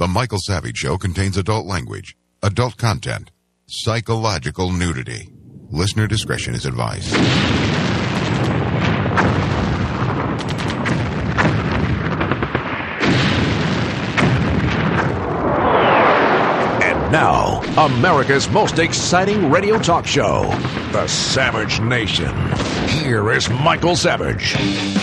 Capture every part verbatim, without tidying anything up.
The Michael Savage Show contains adult language, adult content, psychological nudity. Listener discretion is advised. And now, America's most exciting radio talk show, The Savage Nation. Here is Michael Savage.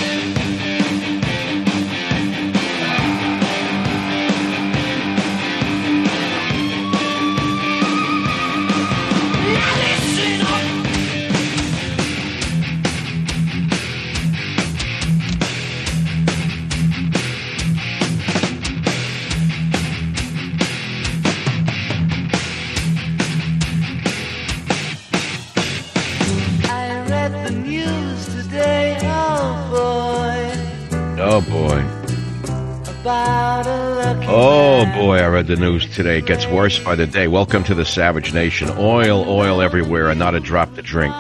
Oh, boy. Oh, boy, I read the news today. It gets worse by the day. Welcome to the Savage Nation. Oil, oil everywhere, and not a drop to drink.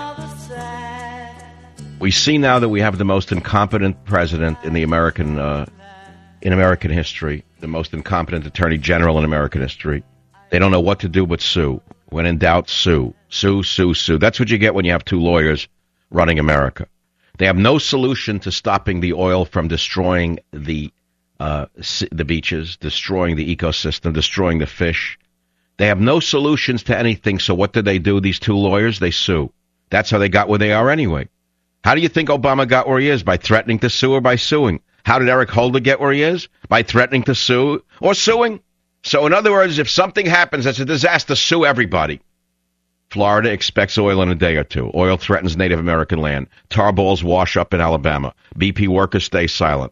We see now that we have the most incompetent president in the American, uh, in American history, the most incompetent attorney general in American history. They don't know what to do but sue. When in doubt, sue. Sue, sue, sue. That's what you get when you have two lawyers running America. They have no solution to stopping the oil from destroying the uh, the beaches, destroying the ecosystem, destroying the fish. They have no solutions to anything. So what do they do, these two lawyers? They sue. That's how they got where they are anyway. How do you think Obama got where he is? By threatening to sue or by suing? How did Eric Holder get where he is? By threatening to sue or suing? So in other words, if something happens that's a disaster, sue everybody. Florida expects oil in a day or two. Oil threatens Native American land. Tar balls wash up in Alabama. B P workers stay silent.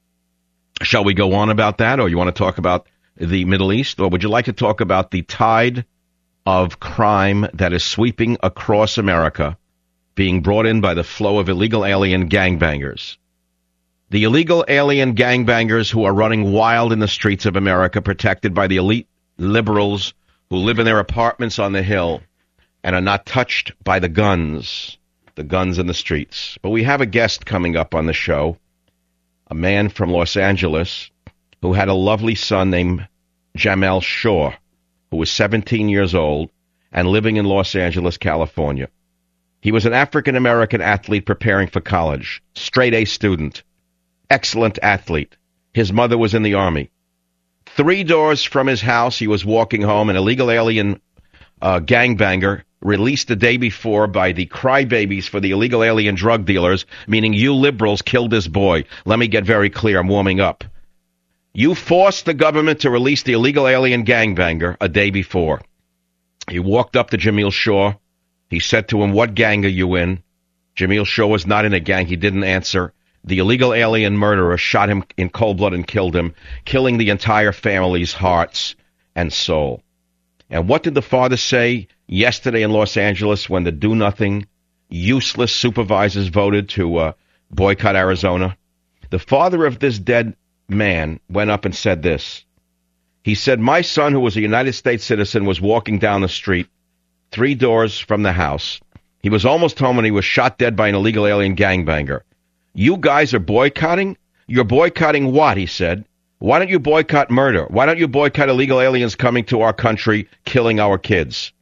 Shall we go on about that, or you want to talk about the Middle East, or would you like to talk about the tide of crime that is sweeping across America, being brought in by the flow of illegal alien gangbangers? The illegal alien gangbangers who are running wild in the streets of America, protected by the elite liberals who live in their apartments on the Hill and are not touched by the guns, the guns in the streets. But we have a guest coming up on the show, a man from Los Angeles who had a lovely son named Jamel Shaw, who was seventeen years old and living in Los Angeles, California. He was an African-American athlete preparing for college, straight-A student, excellent athlete. His mother was in the Army. Three doors from his house, he was walking home, an illegal alien uh, gangbanger released the day before by the crybabies for the illegal alien drug dealers, meaning you liberals killed this boy. Let me get very clear. I'm warming up. You forced the government to release the illegal alien gangbanger a day before. He walked up to Jamel Shaw. He said to him, "What gang are you in?" Jamel Shaw was not in a gang. He didn't answer. The illegal alien murderer shot him in cold blood and killed him, killing the entire family's hearts and soul. And what did the father say yesterday in Los Angeles when the do-nothing, useless supervisors voted to uh, boycott Arizona? The father of this dead man went up and said this. He said, "My son, who was a United States citizen, was walking down the street, three doors from the house. He was almost home when he was shot dead by an illegal alien gangbanger. You guys are boycotting? You're boycotting what?" he said. "Why don't you boycott murder? Why don't you boycott illegal aliens coming to our country, killing our kids?"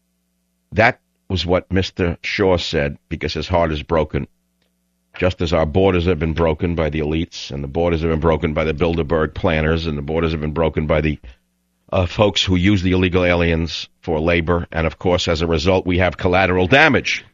That was what Mister Shaw said, because his heart is broken. Just as our borders have been broken by the elites, and the borders have been broken by the Bilderberg planners, and the borders have been broken by the uh, folks who use the illegal aliens for labor. And, of course, as a result, we have collateral damage.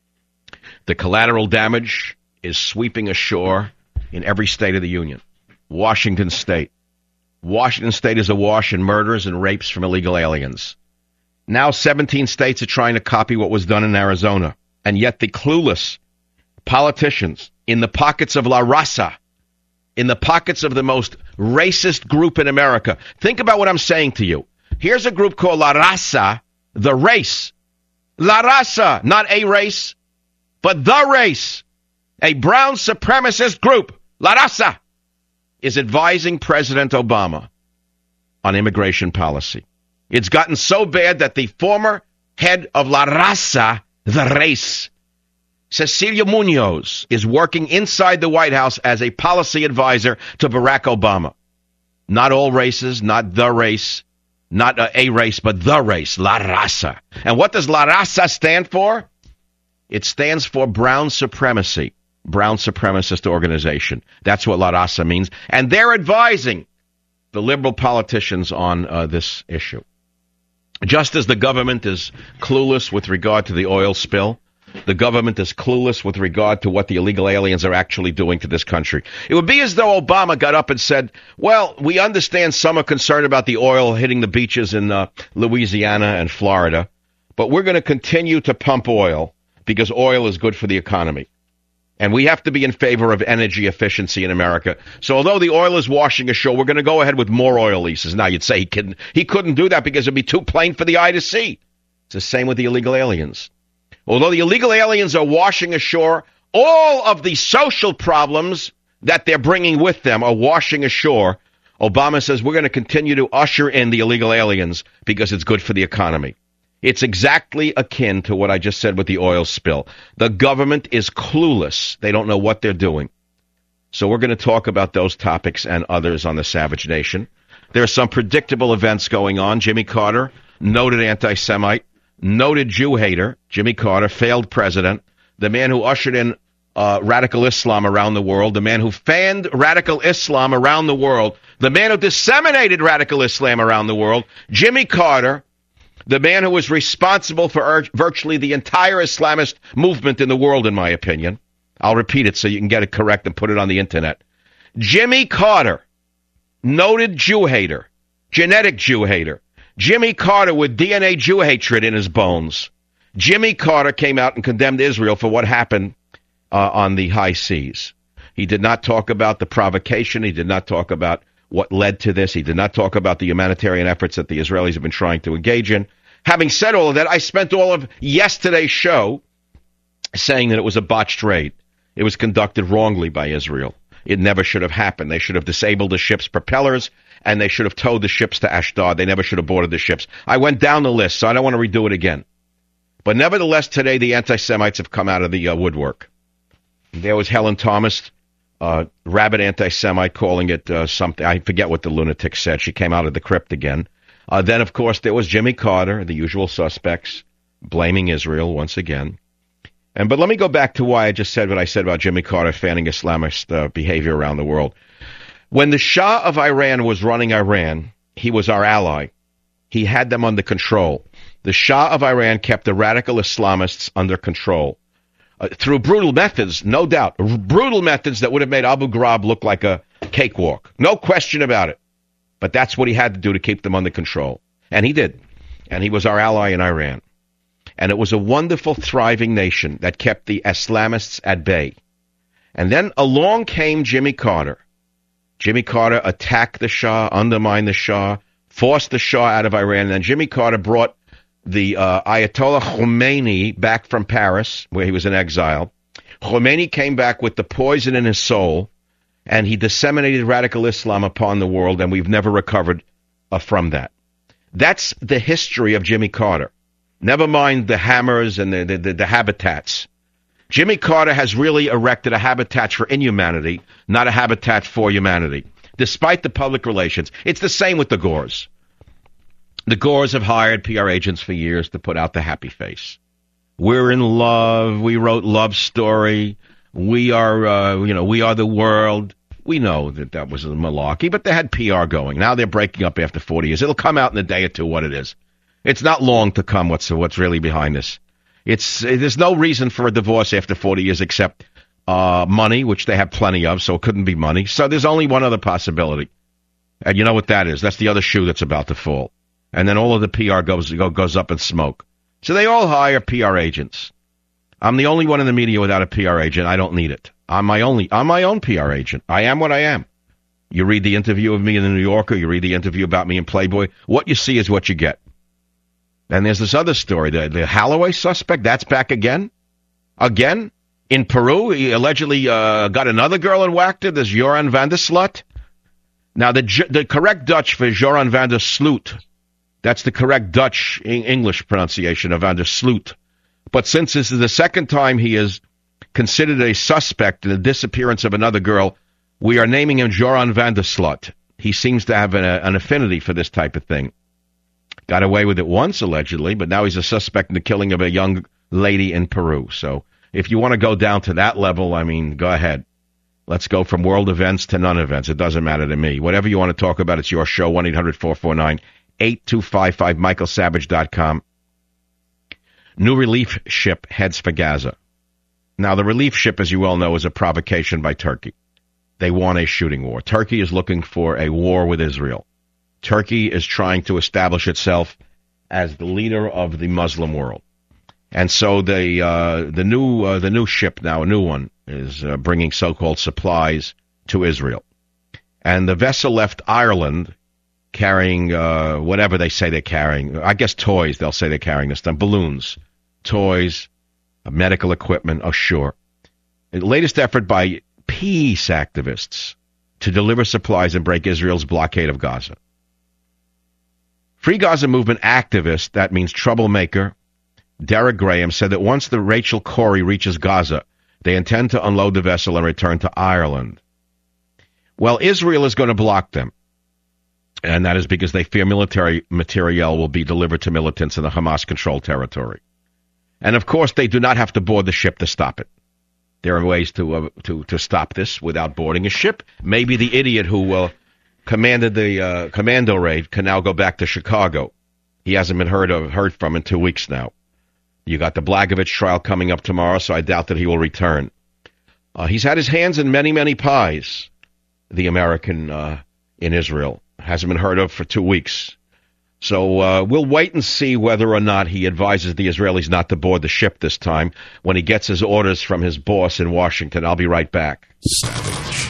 The collateral damage is sweeping ashore in every state of the union. Washington State. Washington State is awash in murders and rapes from illegal aliens. Now seventeen states are trying to copy what was done in Arizona. And yet the clueless politicians in the pockets of La Raza, in the pockets of the most racist group in America. Think about what I'm saying to you. Here's a group called La Raza, the race. La Raza, not a race, but the race. A brown supremacist group, La Raza, is advising President Obama on immigration policy. It's gotten so bad that the former head of La Raza, the race, Cecilia Munoz, is working inside the White House as a policy advisor to Barack Obama. Not all races, not the race, not a, a race, but the race, La Raza. And what does La Raza stand for? It stands for brown supremacy, brown supremacist organization. That's what La Raza means. And they're advising the liberal politicians on uh, this issue. Just as the government is clueless with regard to the oil spill, the government is clueless with regard to what the illegal aliens are actually doing to this country. It would be as though Obama got up and said, well, we understand some are concerned about the oil hitting the beaches in uh, Louisiana and Florida, but we're going to continue to pump oil because oil is good for the economy. And we have to be in favor of energy efficiency in America. So although the oil is washing ashore, we're going to go ahead with more oil leases. Now, you'd say he couldn't, he couldn't do that because it'd be too plain for the eye to see. It's the same with the illegal aliens. Although the illegal aliens are washing ashore, all of the social problems that they're bringing with them are washing ashore. Obama says we're going to continue to usher in the illegal aliens because it's good for the economy. It's exactly akin to what I just said with the oil spill. The government is clueless. They don't know what they're doing. So we're going to talk about those topics and others on the Savage Nation. There are some predictable events going on. Jimmy Carter, noted anti-Semite, noted Jew hater. Jimmy Carter, failed president, the man who ushered in uh, radical Islam around the world, the man who fanned radical Islam around the world, the man who disseminated radical Islam around the world, Jimmy Carter, the man who was responsible for ur- virtually the entire Islamist movement in the world, in my opinion. I'll repeat it so you can get it correct and put it on the internet. Jimmy Carter, noted Jew hater, genetic Jew hater. Jimmy Carter with D N A Jew hatred in his bones. Jimmy Carter came out and condemned Israel for what happened uh, on the high seas. He did not talk about the provocation. He did not talk about what led to this. He did not talk about the humanitarian efforts that the Israelis have been trying to engage in. Having said all of that, I spent all of yesterday's show saying that it was a botched raid. It was conducted wrongly by Israel. It never should have happened. They should have disabled the ship's propellers, and they should have towed the ships to Ashdod. They never should have boarded the ships. I went down the list, so I don't want to redo it again. But nevertheless, today the anti-Semites have come out of the uh, woodwork. There was Helen Thomas, uh, rabid anti-Semite, calling it uh, something. I forget what the lunatic said. She came out of the crypt again. Uh, then, of course, there was Jimmy Carter, the usual suspects, blaming Israel once again. And but let me go back to why I just said what I said about Jimmy Carter fanning Islamist uh, behavior around the world. When the Shah of Iran was running Iran, he was our ally. He had them under control. The Shah of Iran kept the radical Islamists under control. Uh, through brutal methods, no doubt. R- brutal methods that would have made Abu Ghraib look like a cakewalk. No question about it. But that's what he had to do to keep them under control. And he did. And he was our ally in Iran. And it was a wonderful, thriving nation that kept the Islamists at bay. And then along came Jimmy Carter. Jimmy Carter attacked the Shah, undermined the Shah, forced the Shah out of Iran. And then Jimmy Carter brought the uh, Ayatollah Khomeini back from Paris, where he was in exile. Khomeini came back with the poison in his soul, and he disseminated radical Islam upon the world, and we've never recovered uh, from that. That's the history of Jimmy Carter. Never mind the hammers and the, the, the, the habitats. Jimmy Carter has really erected a habitat for inhumanity, not a habitat for humanity, despite the public relations. It's the same with the Gores. The Gores have hired P R agents for years to put out the happy face. We're in love. We wrote Love Story. We are, uh, you know, we are the world. We know that that was a malarkey, but they had P R going. Now they're breaking up after forty years. It'll come out in a day or two what it is. It's not long to come what's what's really behind this. It's there's no reason for a divorce after forty years except uh, money, which they have plenty of, so it couldn't be money. So there's only one other possibility. And you know what that is. That's the other shoe that's about to fall. And then all of the P R goes goes up in smoke. So they all hire P R agents. I'm the only one in the media without a P R agent. I don't need it. I'm my only I'm my own P R agent. I am what I am. You read the interview of me in the New Yorker, you read the interview about me in Playboy. What you see is what you get. And there's this other story, the, the Holloway suspect, that's back again. Again? In Peru, he allegedly uh, got another girl and whacked her, this Joran van der Slut. Now, the the correct Dutch for Joran van der Sloot, that's the correct Dutch English pronunciation of van der Sloot. But since this is the second time he is considered a suspect in the disappearance of another girl, we are naming him Joran van der Slut. he seems to have an, an affinity for this type of thing. Got away with it once, allegedly, but now he's a suspect in the killing of a young lady in Peru. So if you want to go down to that level, I mean, go ahead. Let's go from world events to non-events. It doesn't matter to me. Whatever you want to talk about, it's your show, one eight hundred four four nine eight two five five, michael savage dot com. New relief ship heads for Gaza. Now, the relief ship, as you well know, is a provocation by Turkey. They want a shooting war. Turkey is looking for a war with Israel. Turkey is trying to establish itself as the leader of the Muslim world. And so the uh, the new uh, the new ship now, a new one, is uh, bringing so-called supplies to Israel. And the vessel left Ireland carrying uh, whatever they say they're carrying. I guess toys, they'll say they're carrying this time. Balloons, toys, uh, medical equipment, oh sure. The latest effort by peace activists to deliver supplies and break Israel's blockade of Gaza. Free Gaza Movement activist, that means troublemaker, Derek Graham, said that once the Rachel Corrie reaches Gaza, they intend to unload the vessel and return to Ireland. Well, Israel is going to block them, and that is because they fear military materiel will be delivered to militants in the Hamas-controlled territory. And, of course, they do not have to board the ship to stop it. There are ways to uh, to, to stop this without boarding a ship. Maybe the idiot who uh, commanded the uh, commando raid can now go back to Chicago. He hasn't been heard of, heard from in two weeks now. You got the Blagojevich trial coming up tomorrow, so I doubt that he will return. Uh, he's had his hands in many, many pies, the American uh, in Israel. Hasn't been heard of for two weeks. So uh, we'll wait and see whether or not he advises the Israelis not to board the ship this time when he gets his orders from his boss in Washington. I'll be right back. Savage.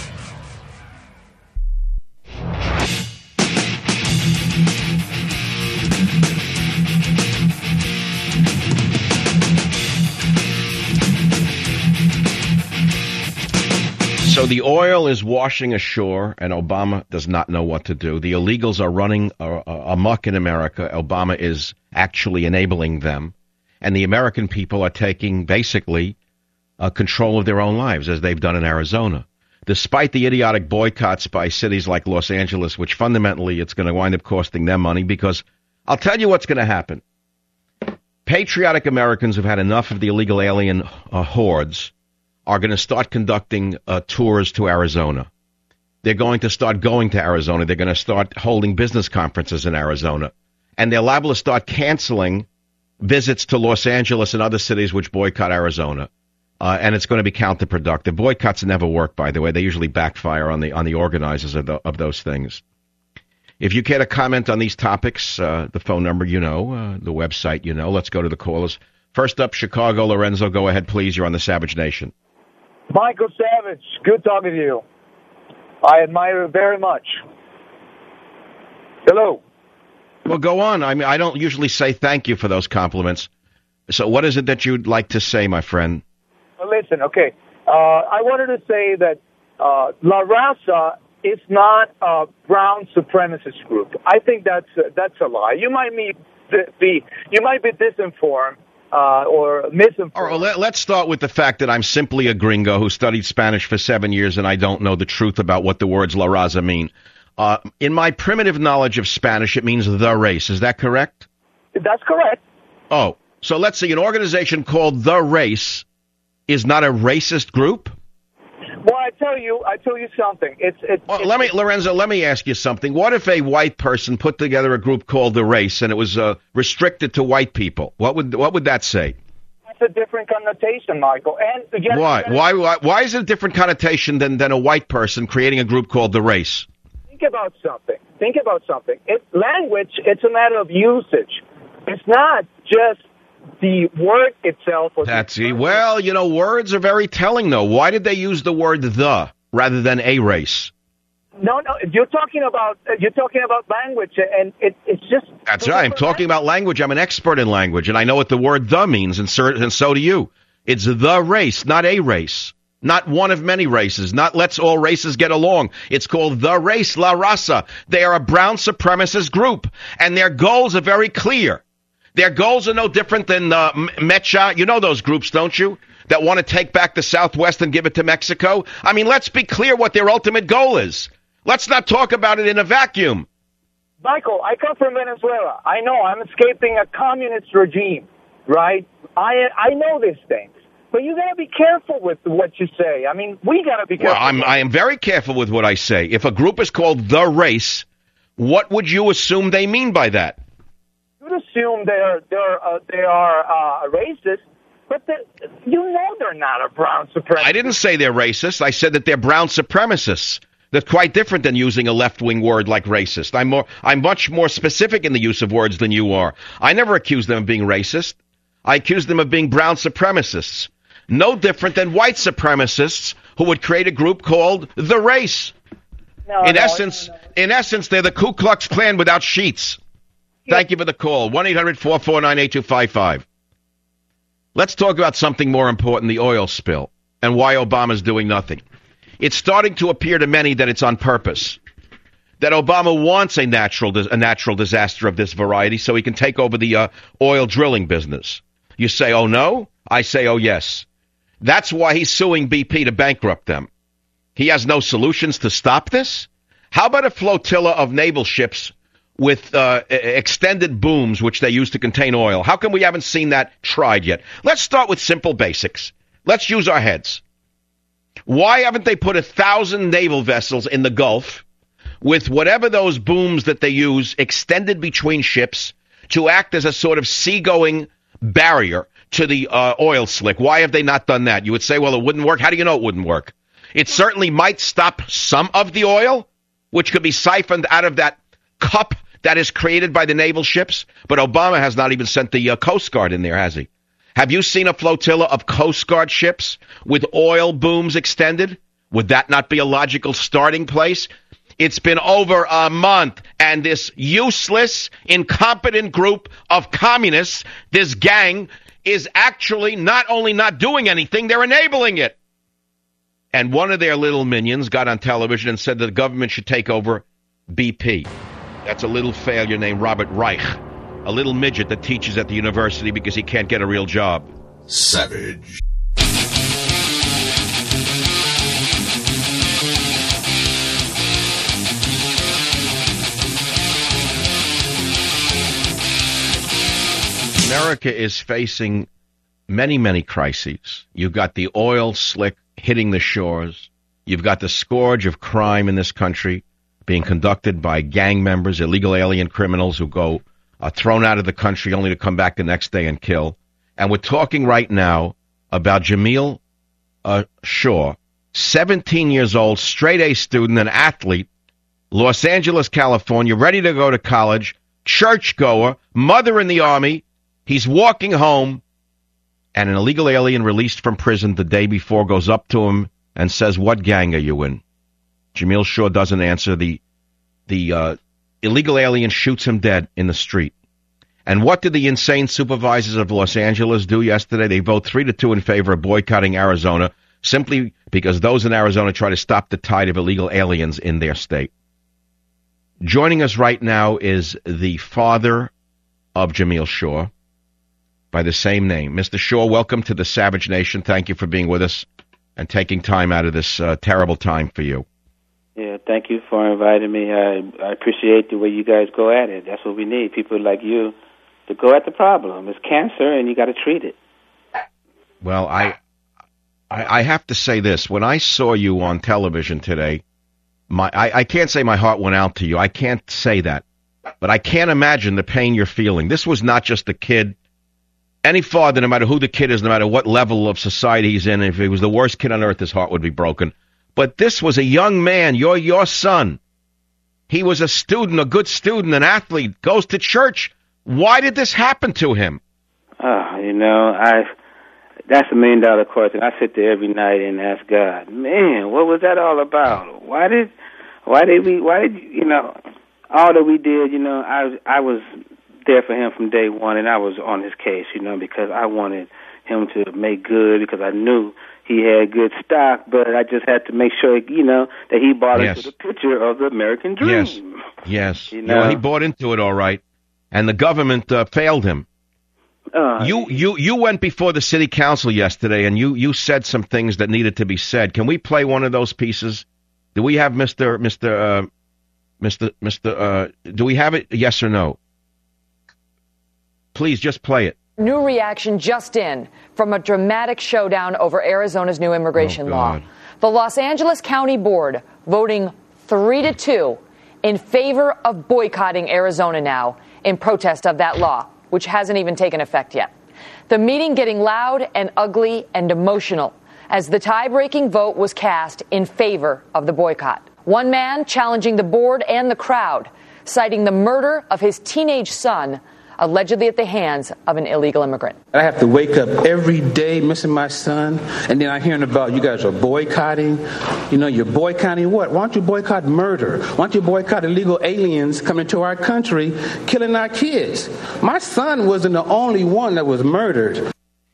So the oil is washing ashore, and Obama does not know what to do. The illegals are running uh, amok in America. Obama is actually enabling them. And the American people are taking, basically, uh, control of their own lives, as they've done in Arizona. Despite the idiotic boycotts by cities like Los Angeles, which fundamentally it's going to wind up costing them money, because I'll tell you what's going to happen. Patriotic Americans who've had enough of the illegal alien uh, hordes are going to start conducting uh, tours to Arizona. They're going to start going to Arizona. They're going to start holding business conferences in Arizona. And they're liable to start canceling visits to Los Angeles and other cities which boycott Arizona. Uh, and it's going to be counterproductive. Boycotts never work, by the way. They usually backfire on the on the organizers of, the, of those things. If you care to comment on these topics, uh, the phone number you know, uh, the website you know. Let's go to the callers. First up, Chicago. Lorenzo, go ahead, please. You're on the Savage Nation. Michael Savage, good talking to you. I admire you very much. Hello. Well, go on. I mean, I don't usually say thank you for those compliments. So what is it that you'd like to say, my friend? Well, listen, okay. Uh, I wanted to say that uh, La Raza is not a brown supremacist group. I think that's uh, that's a lie. You might be, be you might be disinformed. Uh, or misinformed. All right, well, let's start with the fact that I'm simply a gringo who studied Spanish for seven years and I don't know the truth about what the words La Raza mean. Uh, in my primitive knowledge of Spanish, it means the race. Is that correct? That's correct. Oh, so let's see. An organization called The Race is not a racist group? Well, I tell you, I tell you something. It's, it's, well, it's let me, Lorenzo, let me ask you something. What if a white person put together a group called The Race and it was uh, restricted to white people? What would what would that say? That's a different connotation, Michael. And again, why? Why? Why? Why is it a different connotation than, than a white person creating a group called The Race? Think about something. Think about something. It's language. It's a matter of usage. It's not just the word itself. Or That's the, well, you know, words are very telling, though. Why did they use the word the rather than a race? No, no, you're talking about you're talking about language, and it, it's just. That's right. I'm talking about language. I'm an expert in language, and I know what the word "the" means, and so, and so do you. It's the race, not a race, not one of many races, not let's all races get along. It's called The Race, La Raza. They are a brown supremacist group, and their goals are very clear. Their goals are no different than uh, Mecha. You know those groups, don't you? That want to take back the Southwest and give it to Mexico. I mean, let's be clear what their ultimate goal is. Let's not talk about it in a vacuum. Michael, I come from Venezuela. I know I'm escaping a communist regime, right? I I know these things. But you got to be careful with what you say. I mean, we got to be careful. Well, I'm, I am very careful with what I say. If a group is called The Race, what would you assume they mean by that? You'd assume they're, they're, uh, they are uh, racist, but you know they're not a brown supremacist. I didn't say they're racist. I said that they're brown supremacists. That's quite different than using a left-wing word like racist. I'm more, I'm much more specific in the use of words than you are. I never accused them of being racist. I accused them of being brown supremacists. No different than white supremacists who would create a group called The Race. No, in no, essence, no, no. in essence, they're the Ku Klux Klan without sheets. Yeah. Thank you for the call. one eight hundred four four nine eight two five five. Let's talk about something more important, the oil spill, and why Obama's doing nothing. It's starting to appear to many that it's on purpose, that Obama wants a natural a natural disaster of this variety so he can take over the uh, oil drilling business. You say, oh, no? I say, oh, yes. That's why he's suing B P to bankrupt them. He has no solutions to stop this? How about a flotilla of naval ships with uh, extended booms, which they use to contain oil? How come we haven't seen that tried yet? Let's start with simple basics. Let's use our heads. Why haven't they put a thousand naval vessels in the Gulf with whatever those booms that they use extended between ships to act as a sort of seagoing barrier to the uh, oil slick? Why have they not done that? You would say, well, it wouldn't work. How do you know it wouldn't work? It certainly might stop some of the oil, which could be siphoned out of that cup that is created by the naval ships. But Obama has not even sent the uh, Coast Guard in there, has he? Have you seen a flotilla of Coast Guard ships with oil booms extended? Would that not be a logical starting place? It's been over a month, and this useless, incompetent group of communists, this gang, is actually not only not doing anything, they're enabling it. And one of their little minions got on television and said that the government should take over B P. That's a little failure named Robert Reich, a little midget that teaches at the university because he can't get a real job. Savage. America is facing many, many crises. You've got the oil slick hitting the shores. You've got the scourge of crime in this country being conducted by gang members, illegal alien criminals who go uh, thrown out of the country only to come back the next day and kill. And we're talking right now about Jamil uh, Shaw, seventeen years old, straight-A student, an athlete, Los Angeles, California, ready to go to college, churchgoer, mother in the Army. He's walking home, and an illegal alien released from prison the day before goes up to him and says, what gang are you in? Jamil Shaw doesn't answer. The the uh, illegal alien shoots him dead in the street. And what did the insane supervisors of Los Angeles do yesterday? They vote three to two in favor of boycotting Arizona simply because those in Arizona try to stop the tide of illegal aliens in their state. Joining us right now is the father of Jamil Shaw, by the same name. Mister Shaw, welcome to the Savage Nation. Thank you for being with us and taking time out of this uh, terrible time for you. Yeah, thank you for inviting me. I, I appreciate the way you guys go at it. That's what we need, people like you to go at the problem. It's cancer, and you got to treat it. Well, I, I I have to say this. When I saw you on television today, my I, I can't say my heart went out to you. I can't say that. But I can't imagine the pain you're feeling. This was not just a kid. Any father, no matter who the kid is, no matter what level of society he's in, if he was the worst kid on earth, his heart would be broken. But this was a young man, you're your son. He was a student, a good student, an athlete, goes to church. Why did this happen to him? Oh, you know, I that's a million dollar question. I sit there every night and ask God, man, what was that all about? Why did, why did we, why did, you know, all that we did, you know, I, I was there for him from day one, and I was on his case, you know, because I wanted him to make good, because I knew he had good stock, but I just had to make sure, you know, that he bought yes. into the picture of the American dream. Yes, yes. You know? Well, he bought into it all right, and the government uh, failed him. Uh, you, you, you went before the city council yesterday, and you, you said some things that needed to be said. Can we play one of those pieces? Do we have Mister Mister Uh, Mister Mister Uh, do we have it? Yes or no? Please just play it. New reaction just in from a dramatic showdown over Arizona's new immigration Oh, law. God. The Los Angeles County Board voting three to two in favor of boycotting Arizona now in protest of that law, which hasn't even taken effect yet. The meeting getting loud and ugly and emotional as the tie-breaking vote was cast in favor of the boycott. One man challenging the board and the crowd, citing the murder of his teenage son, allegedly at the hands of an illegal immigrant. I have to wake up every day missing my son, and then I'm hearing about you guys are boycotting. You know, you're boycotting what? Why don't you boycott murder? Why don't you boycott illegal aliens coming to our country, killing our kids? My son wasn't the only one that was murdered.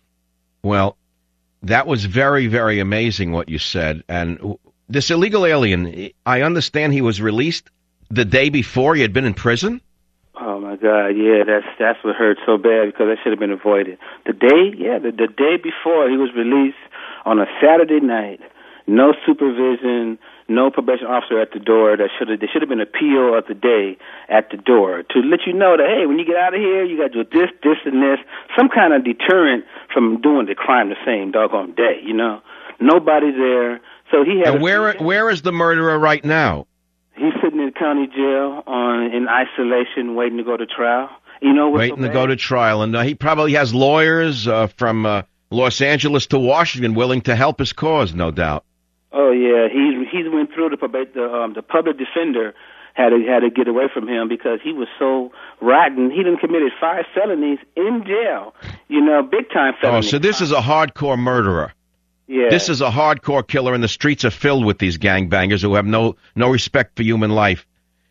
Well, that was very, very amazing what you said. And this illegal alien, I understand he was released the day before he had been in prison? Oh my God, yeah, that's that's what hurt so bad because that should have been avoided. The day, yeah, the, the day before he was released on a Saturday night, no supervision, no probation officer at the door. That should have there should have been an appeal of the day at the door to let you know that hey, when you get out of here, you got to do this, this, and this, some kind of deterrent from doing the crime the same doggone day. You know, nobody's there, so he had. And where where is the murderer right now? He's sitting in county jail on in isolation, waiting to go to trial. You know, what's waiting so to go to trial, and uh, he probably has lawyers uh, from uh, Los Angeles to Washington willing to help his cause, no doubt. Oh yeah, he he went through the the, um, the public defender had to had to get away from him because he was so rotten. He done committed five felonies in jail. You know, big time felonies. Oh, so this is a hardcore murderer. Yeah. This is a hardcore killer, and the streets are filled with these gangbangers who have no no respect for human life.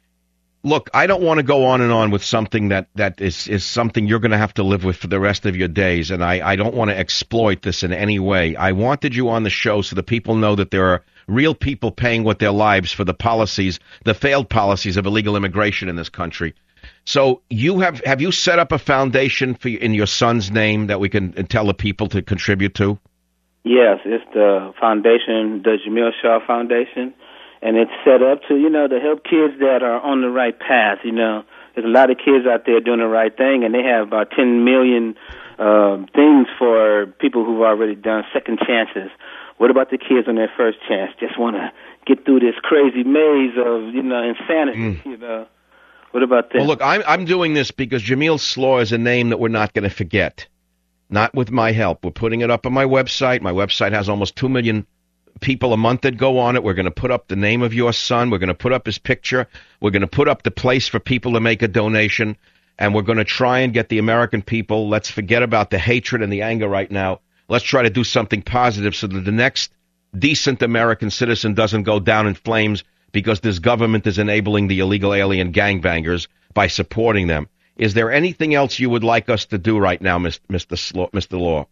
Look, I don't want to go on and on with something that, that is, is something you're going to have to live with for the rest of your days, and I, I don't want to exploit this in any way. I wanted you on the show so that people know that there are real people paying with their lives for the policies, the failed policies of illegal immigration in this country. So you have have you set up a foundation for in your son's name that we can tell the people to contribute to? Yes, it's the foundation, the Jamil Shaw Foundation, and it's set up to, you know, to help kids that are on the right path. You know, there's a lot of kids out there doing the right thing, and they have about ten million um, things for people who've already done second chances. What about the kids on their first chance? Just want to get through this crazy maze of, you know, insanity, mm. you know. What about them? Well, look, I'm, I'm doing this because Jamil Slaw is a name that we're not going to forget. Not with my help. We're putting it up on my website. My website has almost two million people a month that go on it. We're going to put up the name of your son. We're going to put up his picture. We're going to put up the place for people to make a donation. And we're going to try and get the American people, let's forget about the hatred and the anger right now. Let's try to do something positive so that the next decent American citizen doesn't go down in flames because this government is enabling the illegal alien gangbangers by supporting them. Is there anything else you would like us to do right now, Mister Slaw, Mister Law?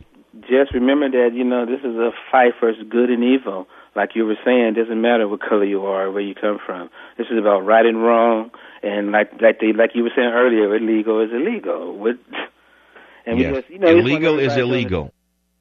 Just remember that, you know, this is a fight for good and evil. Like you were saying, it doesn't matter what color you are or where you come from. This is about right and wrong. And like like they, like you were saying earlier, illegal is illegal. What, and yes. we just, you know, illegal is illegal.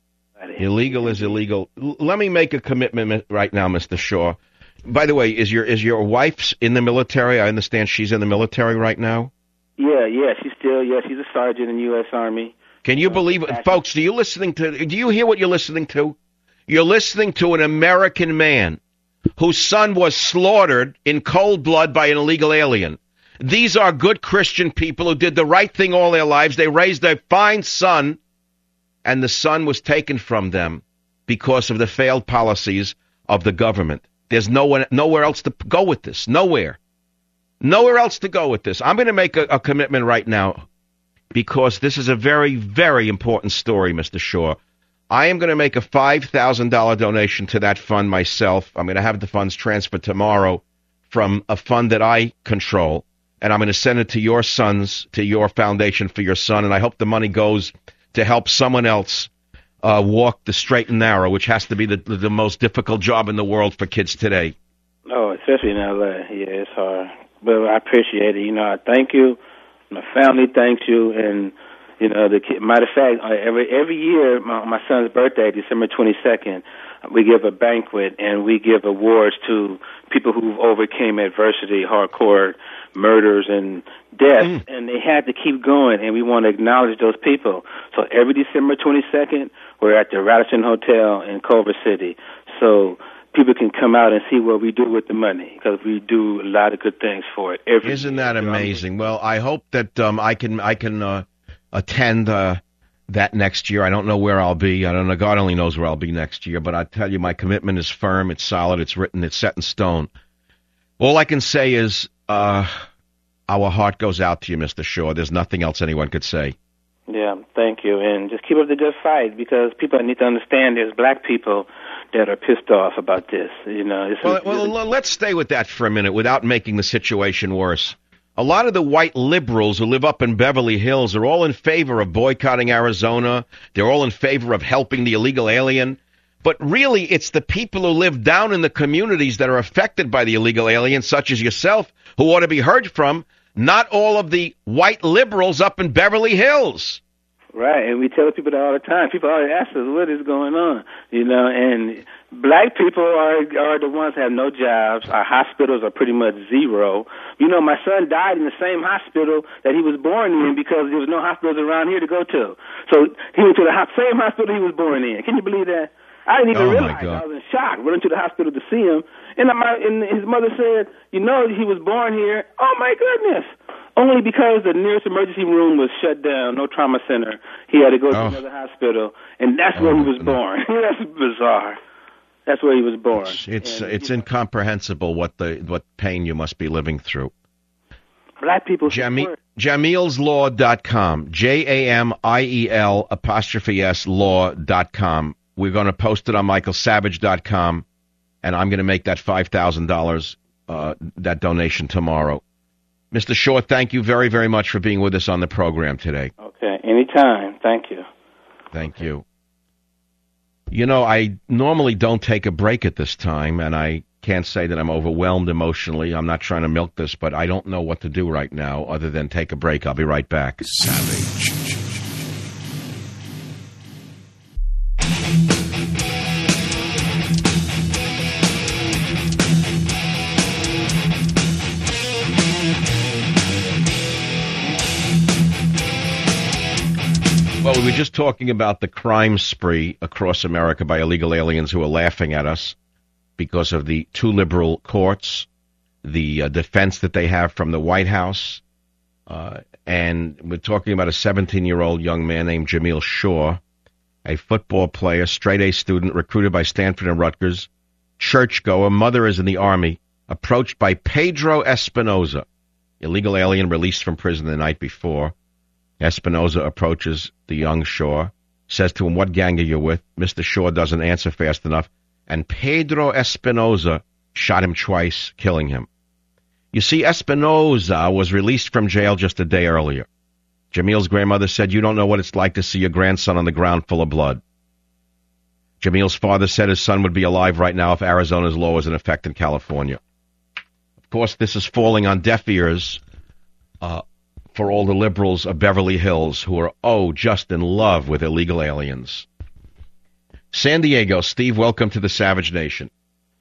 Illegal is illegal. L- let me make a commitment right now, Mister Shaw. By the way, is your is your wife in the military? I understand she's in the military right now. Yeah, yeah, she's still, yeah, she's a sergeant in the U S Army. Can you believe it? Folks, do you listening to, do you hear what you're listening to? You're listening to an American man whose son was slaughtered in cold blood by an illegal alien. These are good Christian people who did the right thing all their lives. They raised a fine son, and the son was taken from them because of the failed policies of the government. There's no one, nowhere else to go with this. Nowhere. Nowhere else to go with this. I'm going to make a, a commitment right now because this is a very, very important story, Mister Shaw. I am going to make a five thousand dollars donation to that fund myself. I'm going to have the funds transferred tomorrow from a fund that I control, and I'm going to send it to your sons, to your foundation for your son, and I hope the money goes to help someone else uh, walk the straight and narrow, which has to be the, the most difficult job in the world for kids today. Oh, especially in L A. Yeah, it's hard. But I appreciate it. You know, I thank you. My family thanks you, and You know, the kid, matter of fact, every every year, my, my son's birthday, December twenty-second, we give a banquet and we give awards to people who overcame adversity, hardcore murders and deaths, mm. and they had to keep going, and we want to acknowledge those people. So every December twenty-second, we're at the Radisson Hotel in Culver City, so people can come out and see what we do with the money, because we do a lot of good things for it. Every Isn't year, that amazing? Well, I hope that um, I can I can uh, attend uh, that next year. I don't know where I'll be. I don't know. God only knows where I'll be next year. But I tell you, my commitment is firm. It's solid. It's written. It's set in stone. All I can say is uh, our heart goes out to you, Mister Shaw. There's nothing else anyone could say. Yeah, thank you. And just keep up the good fight, because people need to understand there's black people that are pissed off about this. You know. This well, is, well, this is, let's stay with that for a minute without making the situation worse. A lot of the white liberals who live up in Beverly Hills are all in favor of boycotting Arizona. They're all in favor of helping the illegal alien. But really, it's the people who live down in the communities that are affected by the illegal alien, such as yourself, who ought to be heard from, not all of the white liberals up in Beverly Hills. Right, and we tell people that all the time. People always ask us, what is going on? You know, and black people are are the ones that have no jobs. Our hospitals are pretty much zero. You know, my son died in the same hospital that he was born in, because there was no hospitals around here to go to. So he went to the ho- same hospital he was born in. Can you believe that? I didn't even oh realize. I was in shock. Went into the hospital to see him, and, my, and his mother said, you know, he was born here. Oh, my goodness. Only because the nearest emergency room was shut down, no trauma center. He had to go to oh. another hospital, and that's oh, where he was born. That's bizarre. That's where he was born. It's it's, and, it's incomprehensible what the what pain you must be living through. Black people Jami- support. Jamiels Law dot com. J A M I E L apostrophe S Law dot com. We're going to post it on Michael Savage dot com, and I'm going to make that five thousand dollars, uh, that donation tomorrow. Mister Shaw, thank you very, very much for being with us on the program today. Okay, anytime. Thank you. Thank you. You know, I normally don't take a break at this time, and I can't say that I'm overwhelmed emotionally. I'm not trying to milk this, but I don't know what to do right now other than take a break. I'll be right back. Savage. Well, we were just talking about the crime spree across America by illegal aliens who are laughing at us because of the two liberal courts, the uh, defense that they have from the White House, uh, and we're talking about a seventeen-year-old young man named Jamil Shaw, a football player, straight-A student, recruited by Stanford and Rutgers, churchgoer, mother is in the Army, approached by Pedro Espinoza, illegal alien released from prison the night before. Espinoza approaches the young Shaw, says to him, what gang are you with? Mister Shaw doesn't answer fast enough, and Pedro Espinoza shot him twice, killing him. You see, Espinoza was released from jail just a day earlier. Jamil's grandmother said, you don't know what it's like to see your grandson on the ground full of blood. Jamil's father said his son would be alive right now if Arizona's law was in effect in California. Of course, this is falling on deaf ears, uh, for all the liberals of Beverly Hills who are, oh, just in love with illegal aliens. San Diego, Steve, welcome to the Savage Nation.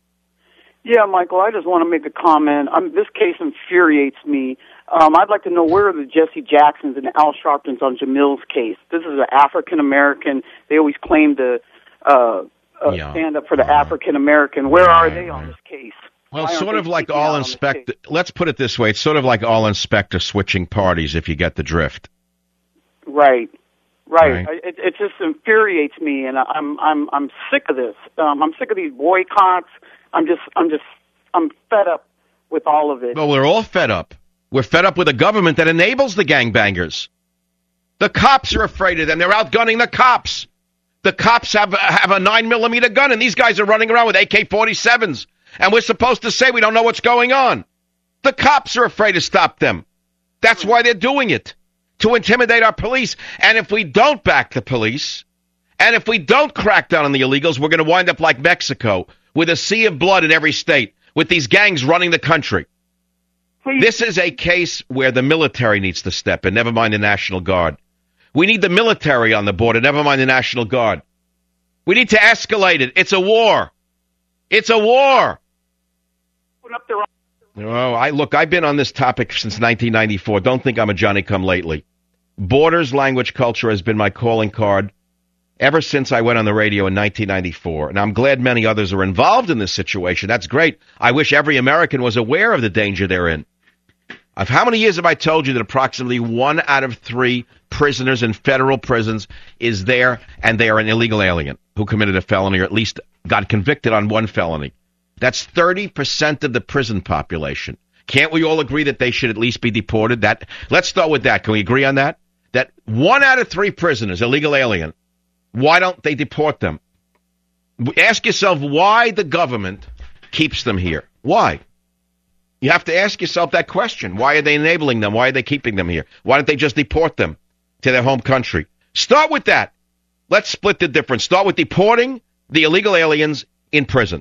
Yeah, Michael, I just want to make a comment. Um, this case infuriates me. Um, I'd like to know, where are the Jesse Jacksons and Al Sharptons on Jamil's case? This is an African-American. They always claim to uh, uh, yeah. stand up for the uh, African-American. Where right, are they on right. this case? Well, sort of like all inspector. Let's put it this way: it's sort of like all inspector switching parties, if you get the drift. Right, right. right. It, it just infuriates me, and I'm I'm I'm sick of this. Um, I'm sick of these boycotts. I'm just I'm just I'm fed up with all of it. Well, we're all fed up. We're fed up with a government that enables the gangbangers. The cops are afraid of them. They're outgunning the cops. The cops have have a nine millimeter gun, and these guys are running around with A K forty-sevens. And we're supposed to say we don't know what's going on. The cops are afraid to stop them. That's why they're doing it, to intimidate our police. And if we don't back the police, and if we don't crack down on the illegals, we're going to wind up like Mexico, with a sea of blood in every state, with these gangs running the country. This is a case where the military needs to step in, never mind the National Guard. We need the military on the border, never mind the National Guard. We need to escalate it. It's a war. It's a war. Put up their- Oh, I look, I've been on this topic since nineteen ninety-four. Don't think I'm a Johnny-come-lately. Borders, language, culture has been my calling card ever since I went on the radio in nineteen ninety-four. And I'm glad many others are involved in this situation. That's great. I wish every American was aware of the danger they're in. Of how many years have I told you that approximately one out of three prisoners in federal prisons is there, and they are an illegal alien who committed a felony or at least got convicted on one felony? That's thirty percent of the prison population. Can't we all agree that they should at least be deported? That let's start with that. Can we agree on that? That one out of three prisoners, illegal alien, why don't they deport them? Ask yourself why the government keeps them here. Why? You have to ask yourself that question. Why are they enabling them? Why are they keeping them here? Why don't they just deport them to their home country? Start with that. Let's split the difference. Start with deporting the illegal aliens in prison.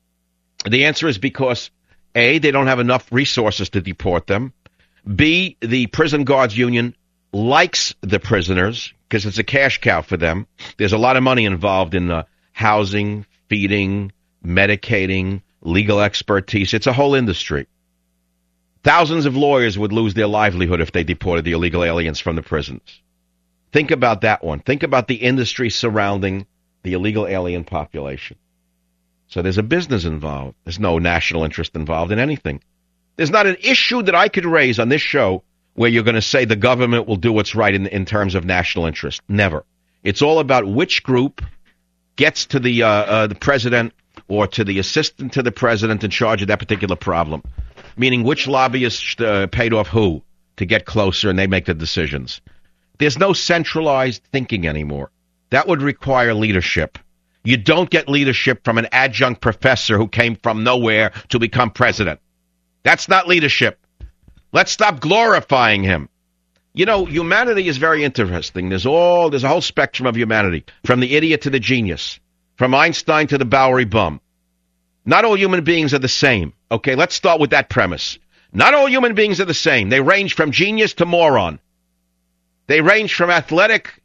The answer is because, A, they don't have enough resources to deport them. B, the prison guards union likes the prisoners because it's a cash cow for them. There's a lot of money involved in uh, housing, feeding, medicating, legal expertise. It's a whole industry. Thousands of lawyers would lose their livelihood if they deported the illegal aliens from the prisons. Think about that one. Think about the industry surrounding the illegal alien population. So there's a business involved. There's no national interest involved in anything. There's not an issue that I could raise on this show where you're going to say the government will do what's right in, in terms of national interest. Never. It's all about which group gets to the, uh, uh, the president or to the assistant to the president in charge of that particular problem. Meaning which lobbyists uh, paid off who to get closer, and they make the decisions. There's no centralized thinking anymore. That would require leadership. You don't get leadership from an adjunct professor who came from nowhere to become president. That's not leadership. Let's stop glorifying him. You know, humanity is very interesting. There's all there's a whole spectrum of humanity, from the idiot to the genius, from Einstein to the Bowery bum. Not all human beings are the same. Okay, let's start with that premise. Not all human beings are the same. They range from genius to moron. They range from athletic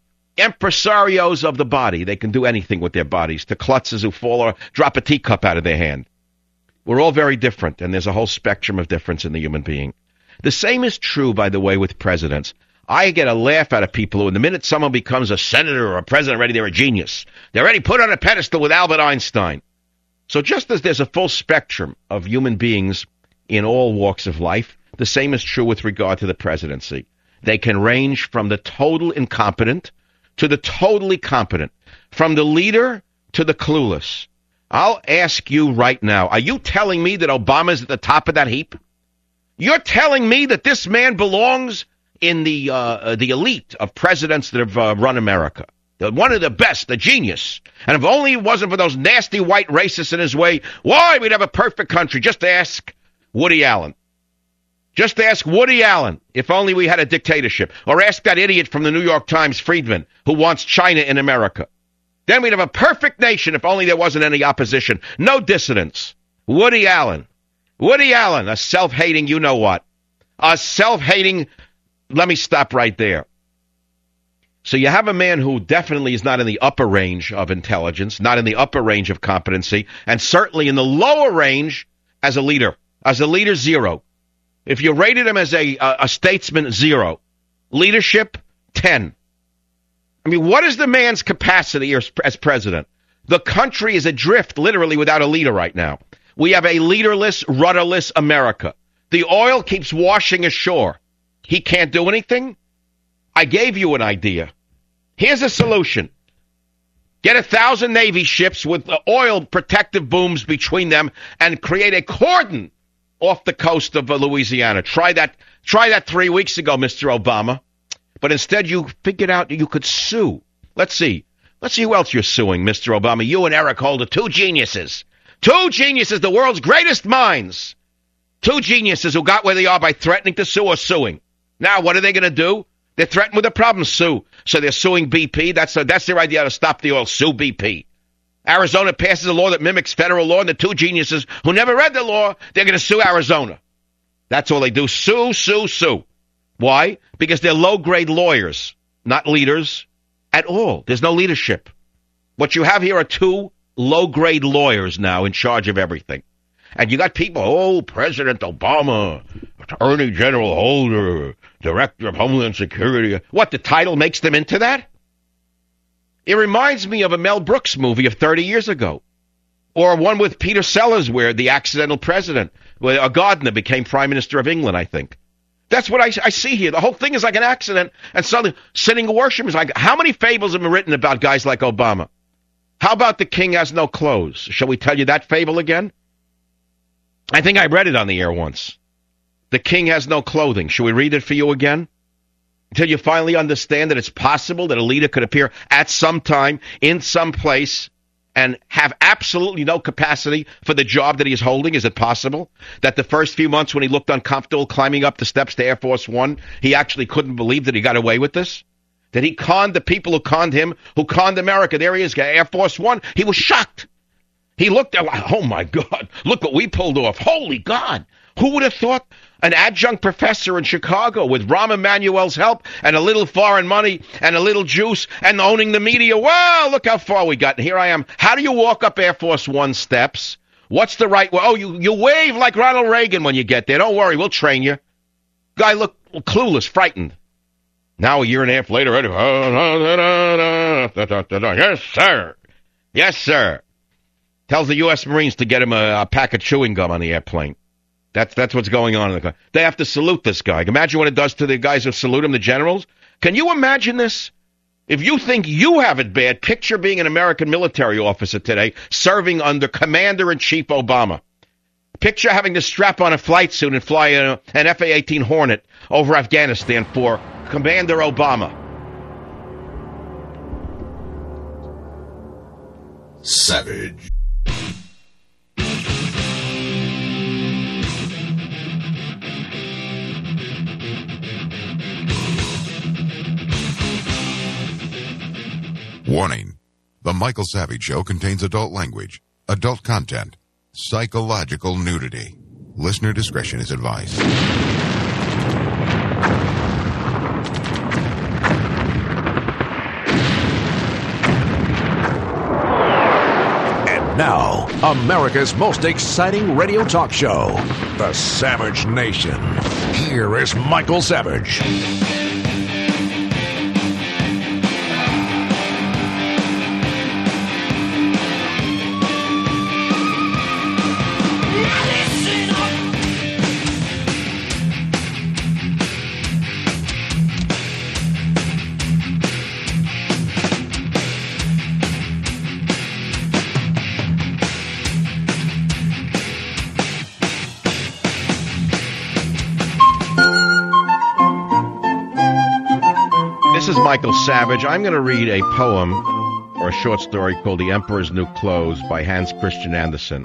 impresarios of the body. They can do anything with their bodies, to klutzes who fall or drop a teacup out of their hand. We're all very different, and there's a whole spectrum of difference in the human being. The same is true, by the way, with presidents. I get a laugh out of people who, the minute someone becomes a senator or a president already, they're a genius. They're already put on a pedestal with Albert Einstein. So just as there's a full spectrum of human beings in all walks of life, the same is true with regard to the presidency. They can range from the total incompetent to the totally competent, from the leader to the clueless. I'll ask you right now, are you telling me that Obama's at the top of that heap? You're telling me that this man belongs in the uh, the elite of presidents that have uh, run America? One of the best, the genius. And if only it wasn't for those nasty white racists in his way, why, we'd have a perfect country. Just ask Woody Allen. Just ask Woody Allen if only we had a dictatorship. Or ask that idiot from the New York Times, Friedman, who wants China in America. Then we'd have a perfect nation if only there wasn't any opposition. No dissidents. Woody Allen. Woody Allen, a self-hating you-know-what. A self-hating, let me stop right there. So you have a man who definitely is not in the upper range of intelligence, not in the upper range of competency, and certainly in the lower range as a leader. As a leader, zero. If you rated him as a, a, a statesman, zero. Leadership, ten. I mean, what is the man's capacity as, as president? The country is adrift, literally, without a leader right now. We have a leaderless, rudderless America. The oil keeps washing ashore. He can't do anything? I gave you an idea. Here's a solution. Get a thousand Navy ships with oil protective booms between them and create a cordon off the coast of Louisiana. Try that, try that three weeks ago, Mister Obama. But instead you figured out you could sue. Let's see. Let's see who else you're suing, Mister Obama. You and Eric Holder, two geniuses. Two geniuses, the world's greatest minds. Two geniuses who got where they are by threatening to sue or suing. Now, what are they going to do? They're threatened with a problem, sue. So they're suing B P. That's a, that's their idea to stop the oil, sue B P. Arizona passes a law that mimics federal law, and the two geniuses who never read the law, they're going to sue Arizona. That's all they do, sue, sue, sue. Why? Because they're low-grade lawyers. not leaders at all. There's no leadership. What you have here are two low-grade lawyers now in charge of everything. And you got people, oh, President Obama, Attorney General Holder, Director of Homeland Security. What, the title makes them into that? It reminds me of a Mel Brooks movie of thirty years ago. Or one with Peter Sellers where the accidental president, where a gardener became Prime Minister of England, I think. That's what I, I see here. The whole thing is like an accident, and suddenly sitting and worship is like, how many fables have been written about guys like Obama? How about the king has no clothes? Shall we tell you that fable again? I think I read it on the air once. The king has no clothing. Shall we read it for you again? Until you finally understand that it's possible that a leader could appear at some time, in some place, and have absolutely no capacity for the job that he's holding? Is it possible that the first few months when he looked uncomfortable climbing up the steps to Air Force One, he actually couldn't believe that he got away with this? That he conned the people who conned him, who conned America. There he is, Air Force One. He was shocked. He looked at, oh my God, look what we pulled off. Holy God. Who would have thought an adjunct professor in Chicago with Rahm Emanuel's help and a little foreign money and a little juice and owning the media? Well, look how far we got. And here I am. How do you walk up Air Force One steps? What's the right way? Oh, you, you wave like Ronald Reagan when you get there. Don't worry, we'll train you. Guy looked clueless, frightened. Now a year and a half later, yes, sir. Yes, sir. Tells the U S Marines to get him a, a pack of chewing gum on the airplane. That's that's what's going on in the country. They have to salute this guy. Imagine what it does to the guys who salute him, the generals. Can you imagine this? If you think you have it bad, picture being an American military officer today serving under Commander-in-Chief Obama. Picture having to strap on a flight suit and fly a, an F A eighteen Hornet over Afghanistan for Commander Obama. Savage. Warning. The Michael Savage Show contains adult language, adult content, psychological nudity. Listener discretion is advised. And now, America's most exciting radio talk show, The Savage Nation. Here is Michael Savage. This is Michael Savage. I'm going to read a poem or a short story called The Emperor's New Clothes by Hans Christian Andersen.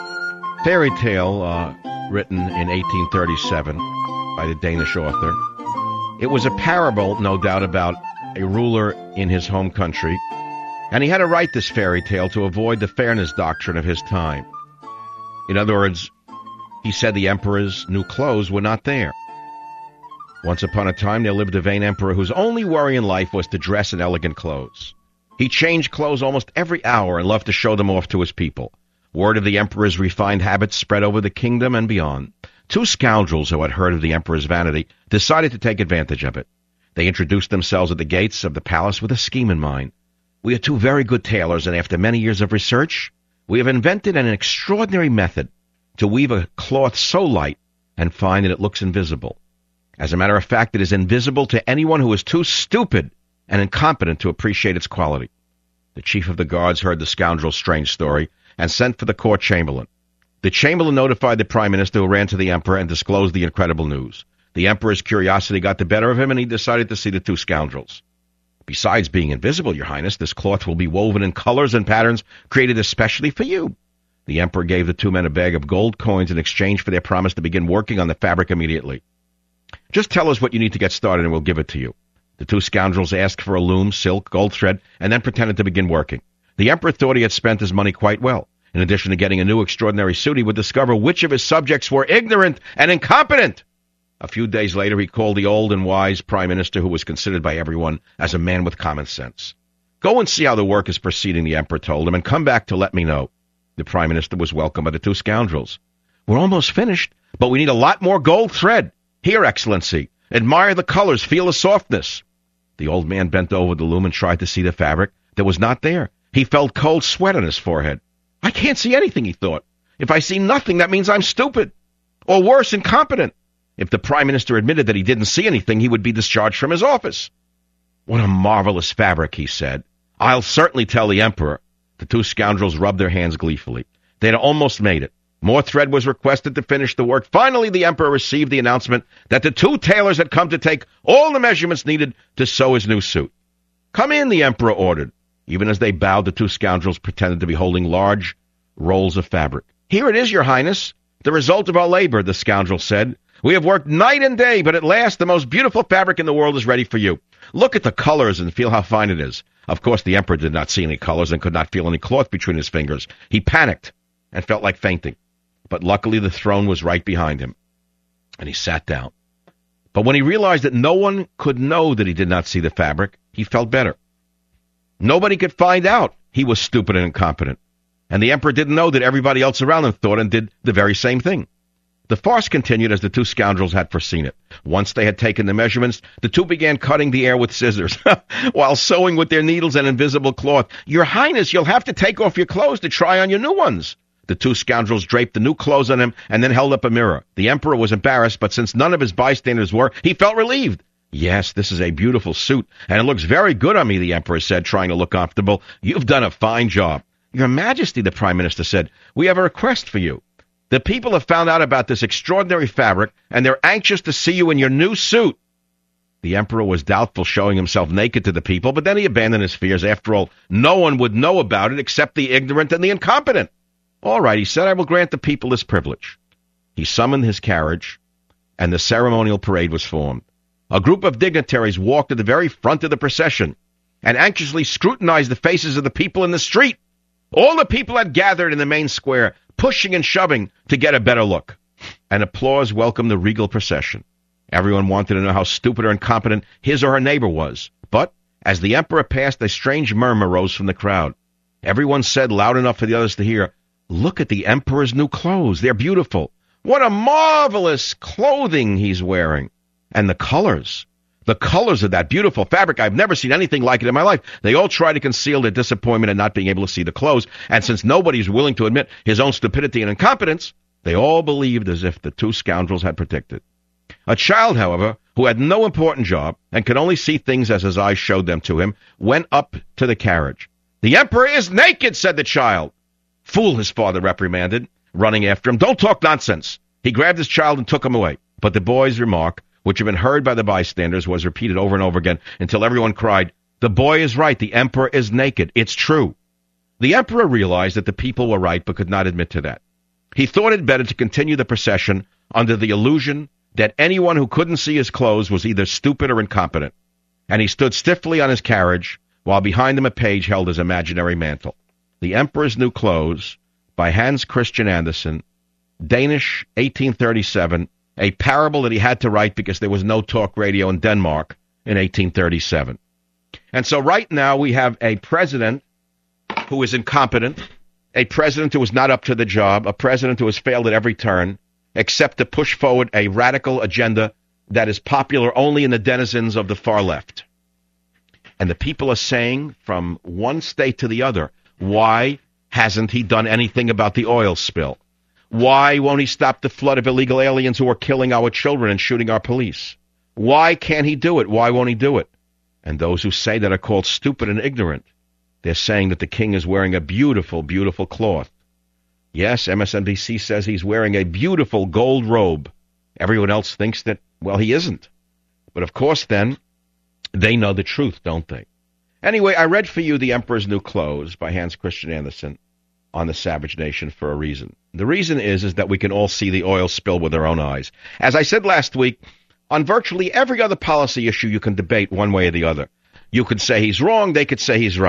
Fairy tale uh, written in eighteen thirty-seven by the Danish author. It was a parable, no doubt, about a ruler in his home country, and he had to write this fairy tale to avoid the fairness doctrine of his time. In other words, he said the emperor's new clothes were not there. Once upon a time, there lived a vain emperor whose only worry in life was to dress in elegant clothes. He changed clothes almost every hour and loved to show them off to his people. Word of the emperor's refined habits spread over the kingdom and beyond. Two scoundrels who had heard of the emperor's vanity decided to take advantage of it. They introduced themselves at the gates of the palace with a scheme in mind. We are two very good tailors, and after many years of research, we have invented an extraordinary method to weave a cloth so light and fine that it looks invisible. As a matter of fact, it is invisible to anyone who is too stupid and incompetent to appreciate its quality. The chief of the guards heard the scoundrel's strange story and sent for the court chamberlain. The chamberlain notified the prime minister, who ran to the emperor and disclosed the incredible news. The emperor's curiosity got the better of him, and he decided to see the two scoundrels. Besides being invisible, your highness, this cloth will be woven in colors and patterns created especially for you. The emperor gave the two men a bag of gold coins in exchange for their promise to begin working on the fabric immediately. Just tell us what you need to get started and we'll give it to you. The two scoundrels asked for a loom, silk, gold thread, and then pretended to begin working. The emperor thought he had spent his money quite well. In addition to getting a new extraordinary suit, he would discover which of his subjects were ignorant and incompetent. A few days later, he called the old and wise prime minister, who was considered by everyone as a man with common sense. Go and see how the work is proceeding, the emperor told him, and come back to let me know. The prime minister was welcomed by the two scoundrels. We're almost finished, but we need a lot more gold thread. Here, Excellency. Admire the colors. Feel the softness. The old man bent over the loom and tried to see the fabric that was not there. He felt cold sweat on his forehead. I can't see anything, he thought. If I see nothing, that means I'm stupid. Or worse, incompetent. If the prime minister admitted that he didn't see anything, he would be discharged from his office. What a marvelous fabric, he said. I'll certainly tell the emperor. The two scoundrels rubbed their hands gleefully. They had almost made it. More thread was requested to finish the work. Finally, the emperor received the announcement that the two tailors had come to take all the measurements needed to sew his new suit. Come in, the emperor ordered. Even as they bowed, the two scoundrels pretended to be holding large rolls of fabric. Here it is, your highness. The result of our labor, the scoundrel said. We have worked night and day, but at last the most beautiful fabric in the world is ready for you. Look at the colors and feel how fine it is. Of course, the emperor did not see any colors and could not feel any cloth between his fingers. He panicked and felt like fainting. But luckily the throne was right behind him, and he sat down. But when he realized that no one could know that he did not see the fabric, he felt better. Nobody could find out he was stupid and incompetent, and the emperor didn't know that everybody else around him thought and did the very same thing. The farce continued as the two scoundrels had foreseen it. Once they had taken the measurements, the two began cutting the air with scissors, while sewing with their needles and invisible cloth. Your Highness, you'll have to take off your clothes to try on your new ones. The two scoundrels draped the new clothes on him and then held up a mirror. The emperor was embarrassed, but since none of his bystanders were, he felt relieved. Yes, this is a beautiful suit, and it looks very good on me, the emperor said, trying to look comfortable. You've done a fine job. Your Majesty, the prime minister said, we have a request for you. The people have found out about this extraordinary fabric, and they're anxious to see you in your new suit. The emperor was doubtful showing himself naked to the people, but then he abandoned his fears. After all, no one would know about it except the ignorant and the incompetent. All right, he said, I will grant the people this privilege. He summoned his carriage, and the ceremonial parade was formed. A group of dignitaries walked to the very front of the procession and anxiously scrutinized the faces of the people in the street. All the people had gathered in the main square, pushing and shoving to get a better look. And applause welcomed the regal procession. Everyone wanted to know how stupid or incompetent his or her neighbor was. But as the emperor passed, a strange murmur rose from the crowd. Everyone said loud enough for the others to hear, look at the emperor's new clothes. They're beautiful. What a marvelous clothing he's wearing. And the colors. The colors of that beautiful fabric. I've never seen anything like it in my life. They all try to conceal their disappointment at not being able to see the clothes. And since nobody's willing to admit his own stupidity and incompetence, they all believed as if the two scoundrels had predicted. A child, however, who had no important job and could only see things as his eyes showed them to him, went up to the carriage. The emperor is naked, said the child. Fool, his father reprimanded, running after him. Don't talk nonsense. He grabbed his child and took him away. But the boy's remark, which had been heard by the bystanders, was repeated over and over again until everyone cried, the boy is right, the emperor is naked, it's true. The emperor realized that the people were right but could not admit to that. He thought it better to continue the procession under the illusion that anyone who couldn't see his clothes was either stupid or incompetent, and he stood stiffly on his carriage while behind him a page held his imaginary mantle. The Emperor's New Clothes by Hans Christian Andersen, Danish, eighteen thirty-seven, a parable that he had to write because there was no talk radio in Denmark in eighteen thirty-seven. And so right now we have a president who is incompetent, a president who is not up to the job, a president who has failed at every turn, except to push forward a radical agenda that is popular only in the denizens of the far left. And the people are saying from one state to the other, why hasn't he done anything about the oil spill? Why won't he stop the flood of illegal aliens who are killing our children and shooting our police? Why can't he do it? Why won't he do it? And those who say that are called stupid and ignorant. They're saying that the king is wearing a beautiful, beautiful cloth. Yes, M S N B C says he's wearing a beautiful gold robe. Everyone else thinks that, well, he isn't. But of course, then, they know the truth, don't they? Anyway, I read for you The Emperor's New Clothes by Hans Christian Andersen on the Savage Nation for a reason. The reason is, is that we can all see the oil spill with our own eyes. As I said last week, on virtually every other policy issue you can debate one way or the other. You could say he's wrong, they could say he's right.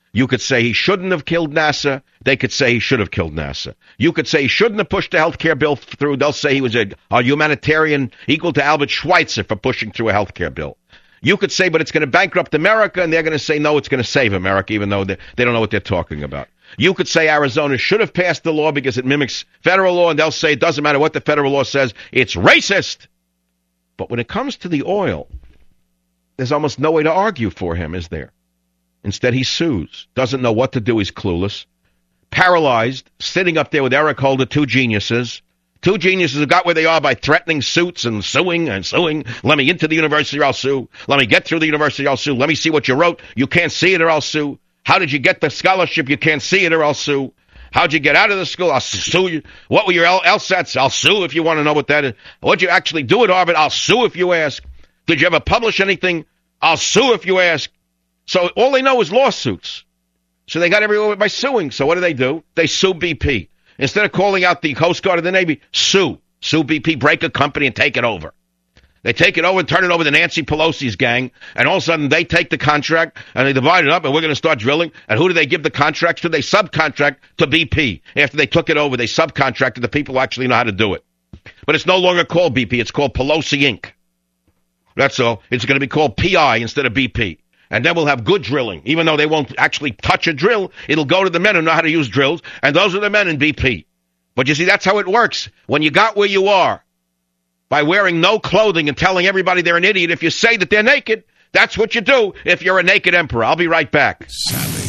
You could say he shouldn't have killed NASA. They could say he should have killed NASA. You could say he shouldn't have pushed the health care bill through. They'll say he was a, a humanitarian equal to Albert Schweitzer for pushing through a health care bill. You could say, but it's going to bankrupt America, and they're going to say, no, it's going to save America, even though they, they don't know what they're talking about. You could say Arizona should have passed the law because it mimics federal law, and they'll say it doesn't matter what the federal law says, it's racist. But when it comes to the oil, there's almost no way to argue for him, is there? Instead, he sues, doesn't know what to do, he's clueless, paralyzed, sitting up there with Eric Holder, two geniuses, two geniuses who got where they are by threatening suits and suing and suing. Let me into the university or I'll sue. Let me get through the university or I'll sue. Let me see what you wrote. You can't see it or I'll sue. How did you get the scholarship? You can't see it or I'll sue. How'd you get out of the school? I'll sue you. What were your L- LSATs? I'll sue if you want to know what that is. What'd you actually do at Harvard? I'll sue if you ask. Did you ever publish anything? I'll sue if you ask. So all they know is lawsuits. So they got everywhere by suing. So what do they do? They sue B P. Instead of calling out the Coast Guard or the Navy, sue. Sue B P, break a company and take it over. They take it over and turn it over to Nancy Pelosi's gang, and all of a sudden they take the contract and they divide it up and we're going to start drilling. And who do they give the contracts to? They subcontract to B P. After they took it over, they subcontracted the people who actually know how to do it. But it's no longer called B P. It's called Pelosi Incorporated. That's all. It's going to be called P I instead of B P. And then we'll have good drilling. Even though they won't actually touch a drill, it'll go to the men who know how to use drills, and those are the men in B P. But you see, that's how it works. When you got where you are, by wearing no clothing and telling everybody they're an idiot, if you say that they're naked, that's what you do if you're a naked emperor. I'll be right back. Savage.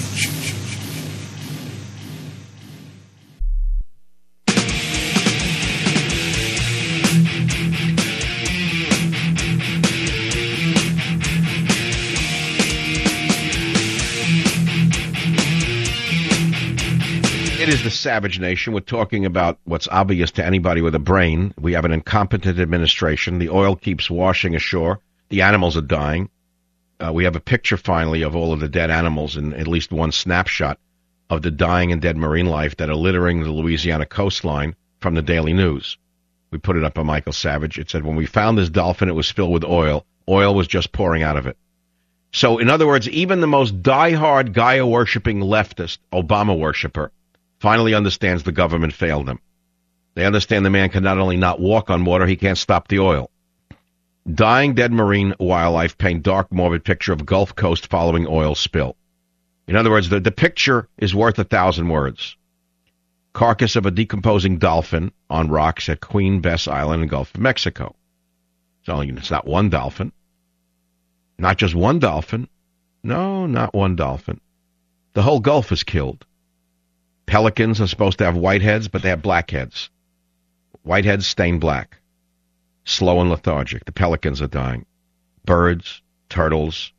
It is the Savage Nation. We're talking about what's obvious to anybody with a brain. We have an incompetent administration. The oil keeps washing ashore. The animals are dying. Uh, we have a picture, finally, of all of the dead animals in at least one snapshot of the dying and dead marine life that are littering the Louisiana coastline from the Daily News. We put it up on Michael Savage. It said, when we found this dolphin, it was filled with oil. Oil was just pouring out of it. So, in other words, even the most diehard Gaia-worshipping leftist, Obama worshiper, finally understands the government failed him. They understand the man can not only not walk on water, he can't stop the oil. Dying dead marine wildlife paint dark, morbid picture of Gulf Coast following oil spill. In other words, the, the picture is worth a thousand words. Carcass of a decomposing dolphin on rocks at Queen Bess Island in Gulf of Mexico. It's, only, it's not one dolphin. Not just one dolphin. No, not one dolphin. The whole Gulf is killed. Pelicans are supposed to have white heads, but they have black heads. White heads stain black. Slow and lethargic. The pelicans are dying. Birds, turtles.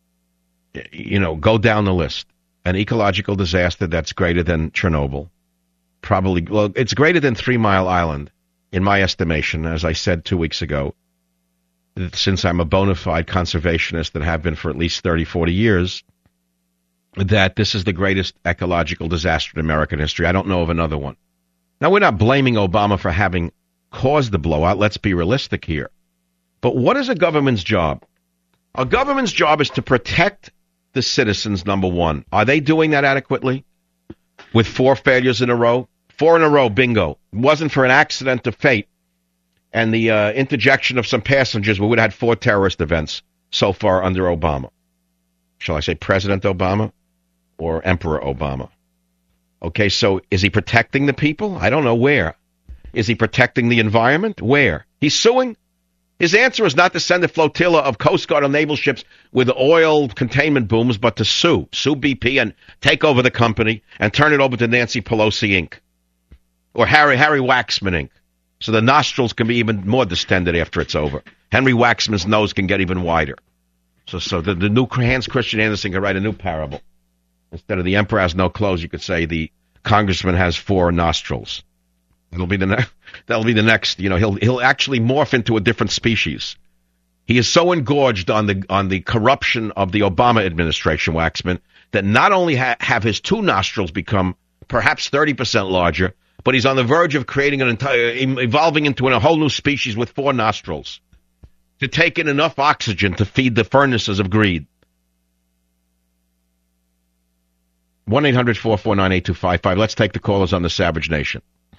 You know, go down the list. An ecological disaster that's greater than Chernobyl. Probably, well, it's greater than Three Mile Island, in my estimation, as I said two weeks ago. Since I'm a bona fide conservationist and have been for at least thirty, forty years, that this is the greatest ecological disaster in American history. I don't know of another one. Now, we're not blaming Obama for having caused the blowout. Let's be realistic here. But what is a government's job? A government's job is to protect the citizens, number one. Are they doing that adequately? With four failures in a row? Four in a row, bingo. It wasn't for an accident of fate and the uh, interjection of some passengers, we would have had four terrorist events so far under Obama. Shall I say President Obama? Or Emperor Obama. Okay, so is he protecting the people? I don't know where. Is he protecting the environment? Where? He's suing? His answer is not to send a flotilla of Coast Guard or naval ships with oil containment booms, but to sue. Sue B P and take over the company and turn it over to Nancy Pelosi Incorporated. Or Harry, Harry Waxman Incorporated. So the nostrils can be even more distended after it's over. Henry Waxman's nose can get even wider. So so the, the new Hans Christian Andersen can write a new parable. Instead of the emperor has no clothes, you could say the congressman has four nostrils. It'll be the ne- that'll be the next. You know, he'll he'll actually morph into a different species. He is so engorged on the on the corruption of the Obama administration, Waxman, that not only ha- have his two nostrils become perhaps thirty percent larger, but he's on the verge of creating an entire, evolving into a whole new species with four nostrils to take in enough oxygen to feed the furnaces of greed. one eight hundred four four nine eight two five five. Let's take the callers on the Savage Nation.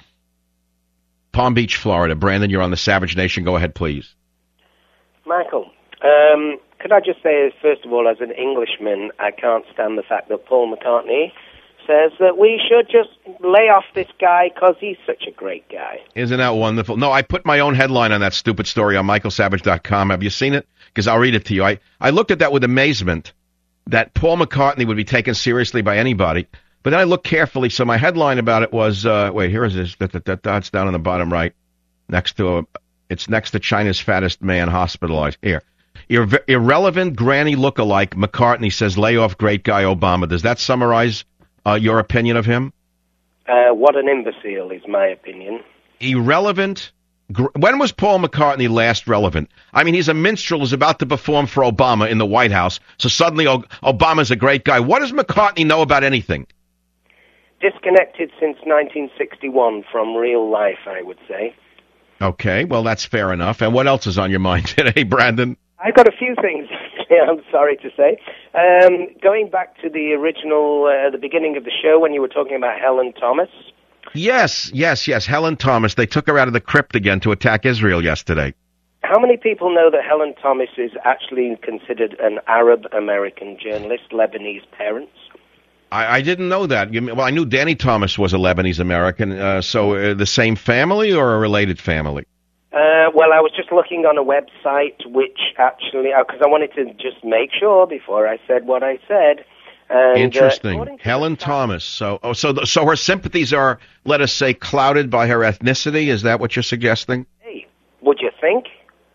Palm Beach, Florida. Brandon, you're on the Savage Nation. Go ahead, please. Michael, um, could I just say, first of all, as an Englishman, I can't stand the fact that Paul McCartney says that we should just lay off this guy because he's such a great guy. Isn't that wonderful? No, I put my own headline on that stupid story on michael savage dot com. Have you seen it? Because I'll read it to you. I, I looked at that with amazement that Paul McCartney would be taken seriously by anybody. But then I looked carefully, so my headline about it was, uh, wait, here is this, that, that, that, that's down on the bottom right, next to a, it's next to China's fattest man hospitalized. Here. Irre- irrelevant granny lookalike McCartney says lay off great guy Obama. Does that summarize uh, your opinion of him? Uh, what an imbecile is my opinion. Irrelevant. Gr- when was Paul McCartney last relevant? I mean, he's a minstrel who's about to perform for Obama in the White House, so suddenly o- Obama's a great guy. What does McCartney know about anything? Disconnected since nineteen sixty-one from real life, I would say. Okay, well, that's fair enough. And what else is on your mind today, Brandon? I've got a few things, I'm sorry to say. Um, going back to the original, uh, the beginning of the show when you were talking about Helen Thomas. Yes, yes, yes, Helen Thomas. They took her out of the crypt again to attack Israel yesterday. How many people know that Helen Thomas is actually considered an Arab-American journalist, Lebanese parents? I, I didn't know that. You, well, I knew Danny Thomas was a Lebanese-American, uh, so uh, the same family or a related family? Uh, well, I was just looking on a website which actually, because uh, I wanted to just make sure before I said what I said. And, Interesting. Uh, Helen Thomas. So, oh, so, the, so her sympathies are, let us say, clouded by her ethnicity. Is that what you're suggesting? Hey, would you think?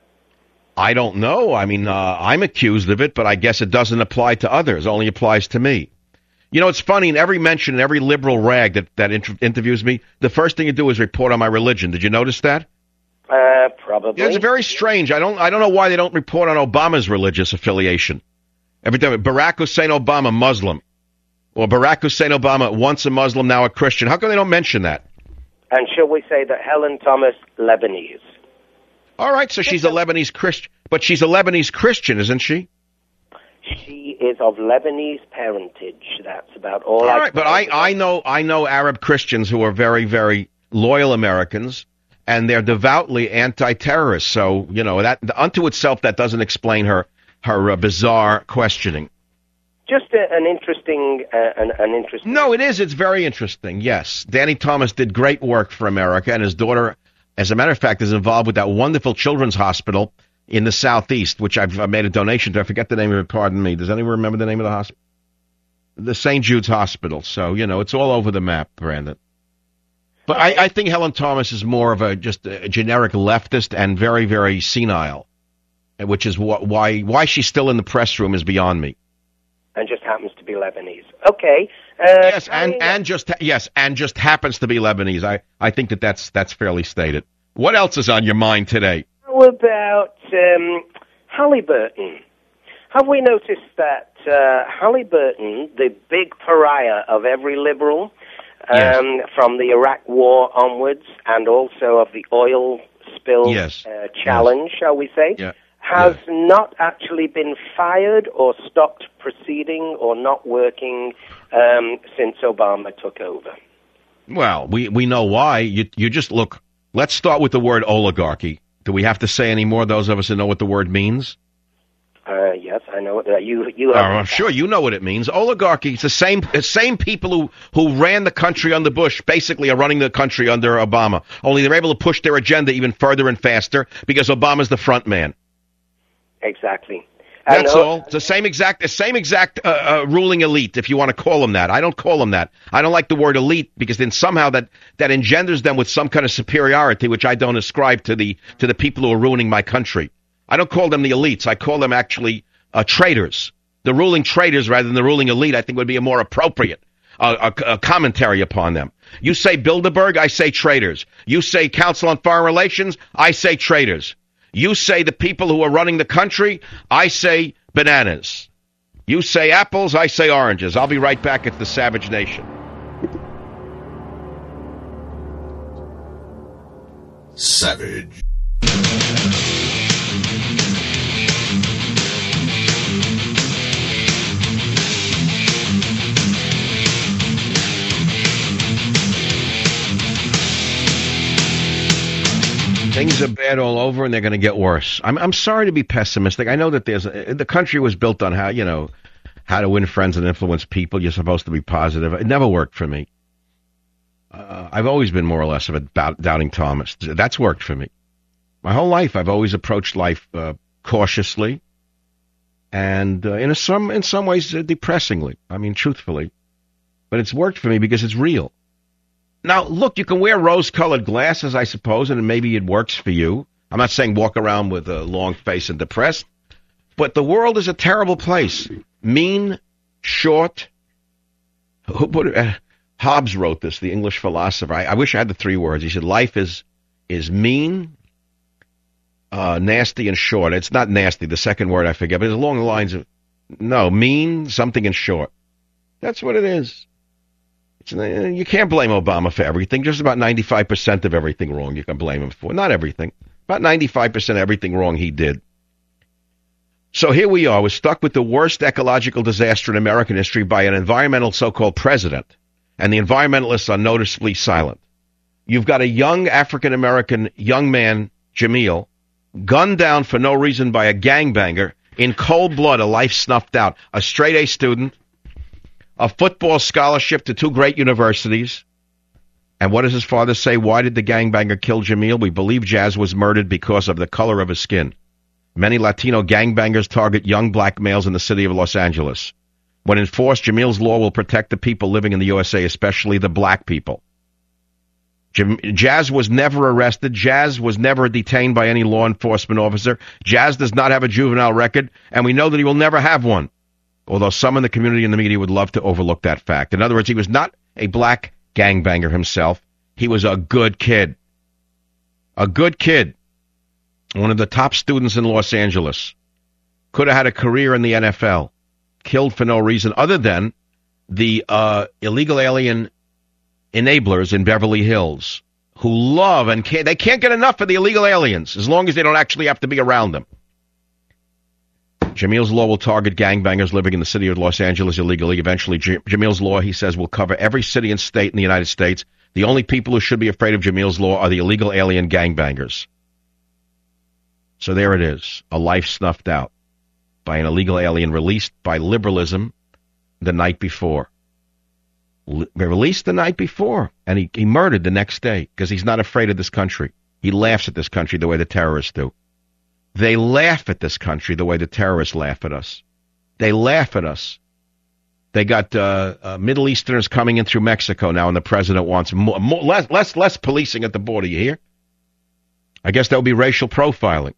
I don't know. I mean, uh, I'm accused of it, but I guess it doesn't apply to others. It only applies to me. You know, it's funny, in every mention, in every liberal rag that, that inter- interviews me, the first thing you do is report on my religion. Did you notice that? Uh, probably. Yeah, it's very strange. I don't I don't know why they don't report on Obama's religious affiliation. Every time, Barack Hussein Obama, Muslim. Or Barack Hussein Obama, once a Muslim, now a Christian. How come they don't mention that? And shall we say that Helen Thomas, Lebanese? All right, so she's a Lebanese Christian. But she's a Lebanese Christian, isn't she? She is of Lebanese parentage. That's about all. All I right, but I, I know I know Arab Christians who are very, very loyal Americans, and they're devoutly anti-terrorist. So, you know, that unto itself, that doesn't explain her her uh, bizarre questioning. Just a, an interesting, uh, an, an interesting. No, it is. It's very interesting. Yes, Danny Thomas did great work for America, and his daughter, as a matter of fact, is involved with that wonderful children's hospital in the Southeast, which I've uh, made a donation to. I forget the name of it. Pardon me. Does anyone remember the name of the hospital? The Saint Jude's Hospital. So, you know, it's all over the map, Brandon. But I, I think Helen Thomas is more of a just a generic leftist and very, very senile, which is wh- why why she's still in the press room is beyond me. And just happens to be Lebanese. Okay. Uh, yes, and, and just yes, and just happens to be Lebanese. I, I think that that's that's fairly stated. What else is on your mind today? How about um, Halliburton? Have we noticed that uh, Halliburton, the big pariah of every liberal, um, yes. from the Iraq War onwards, and also of the oil spill yes. uh, challenge, yes. shall we say, yeah. has yeah. not actually been fired or stopped proceeding or not working um, since Obama took over? Well, we, we know why. You you just look. Let's start with the word oligarchy. Do we have to say any more, those of us who know what the word means? Uh, yes, I know what uh, you you. Have uh, sure, you know what it means. Oligarchy. It's the same the same people who, who ran the country under Bush basically are running the country under Obama. Only they're able to push their agenda even further and faster because Obama's the front man. Exactly. That's and, all. It's the same exact, the same exact uh, uh, ruling elite, if you want to call them that. I don't call them that. I don't like the word elite because then somehow that, that engenders them with some kind of superiority, which I don't ascribe to the to the people who are ruining my country. I don't call them the elites. I call them actually uh, traitors. The ruling traitors rather than the ruling elite, I think, would be a more appropriate uh, a, a commentary upon them. You say Bilderberg, I say traitors. You say Council on Foreign Relations, I say traitors. You say the people who are running the country, I say bananas. You say apples, I say oranges. I'll be right back at the Savage Nation. Savage. Things are bad all over, and they're going to get worse. I'm I'm sorry to be pessimistic. I know that there's a, the country was built on how you know how to win friends and influence people. You're supposed to be positive. It never worked for me. Uh, I've always been more or less of a doubt, doubting Thomas. That's worked for me. My whole life, I've always approached life uh, cautiously, and uh, in a, some in some ways uh, depressingly. I mean, truthfully, but it's worked for me because it's real. Now, look, you can wear rose-colored glasses, I suppose, and maybe it works for you. I'm not saying walk around with a long face and depressed, but the world is a terrible place. Mean, short. Who put it? Uh, Hobbes wrote this, the English philosopher. I, I wish I had the three words. He said, life is is mean, uh, nasty, and short. It's not nasty, the second word I forget, but it's along the lines of, no, mean, something, and short. That's what it is. It's, you can't blame Obama for everything. Just about ninety-five percent of everything wrong you can blame him for. Not everything. About ninety-five percent of everything wrong he did. So here we are. We're stuck with the worst ecological disaster in American history by an environmental so-called president. And the environmentalists are noticeably silent. You've got a young African-American young man, Jamil, gunned down for no reason by a gangbanger, in cold blood, a life snuffed out. A straight-A student, a football scholarship to two great universities. And what does his father say? Why did the gangbanger kill Jamil? We believe Jazz was murdered because of the color of his skin. Many Latino gangbangers target young black males in the city of Los Angeles. When enforced, Jamil's law will protect the people living in the U S A, especially the black people. Jam- Jazz was never arrested. Jazz was never detained by any law enforcement officer. Jazz does not have a juvenile record, and we know that he will never have one. Although some in the community and the media would love to overlook that fact. In other words, he was not a black gangbanger himself. He was a good kid. A good kid. One of the top students in Los Angeles. Could have had a career in the N F L. Killed for no reason other than the uh, illegal alien enablers in Beverly Hills who love and can't, they can't get enough of the illegal aliens as long as they don't actually have to be around them. Jamil's law will target gangbangers living in the city of Los Angeles illegally. Eventually, J- Jamil's law, he says, will cover every city and state in the United States. The only people who should be afraid of Jamil's law are the illegal alien gangbangers. So there it is, a life snuffed out by an illegal alien released by liberalism the night before. Li- released the night before, and he, he murdered the next day because he's not afraid of this country. He laughs at this country the way the terrorists do. They laugh at this country the way the terrorists laugh at us. They laugh at us. They got uh, uh, Middle Easterners coming in through Mexico now, and the president wants more, more, less, less, less policing at the border. You hear? I guess that would be racial profiling.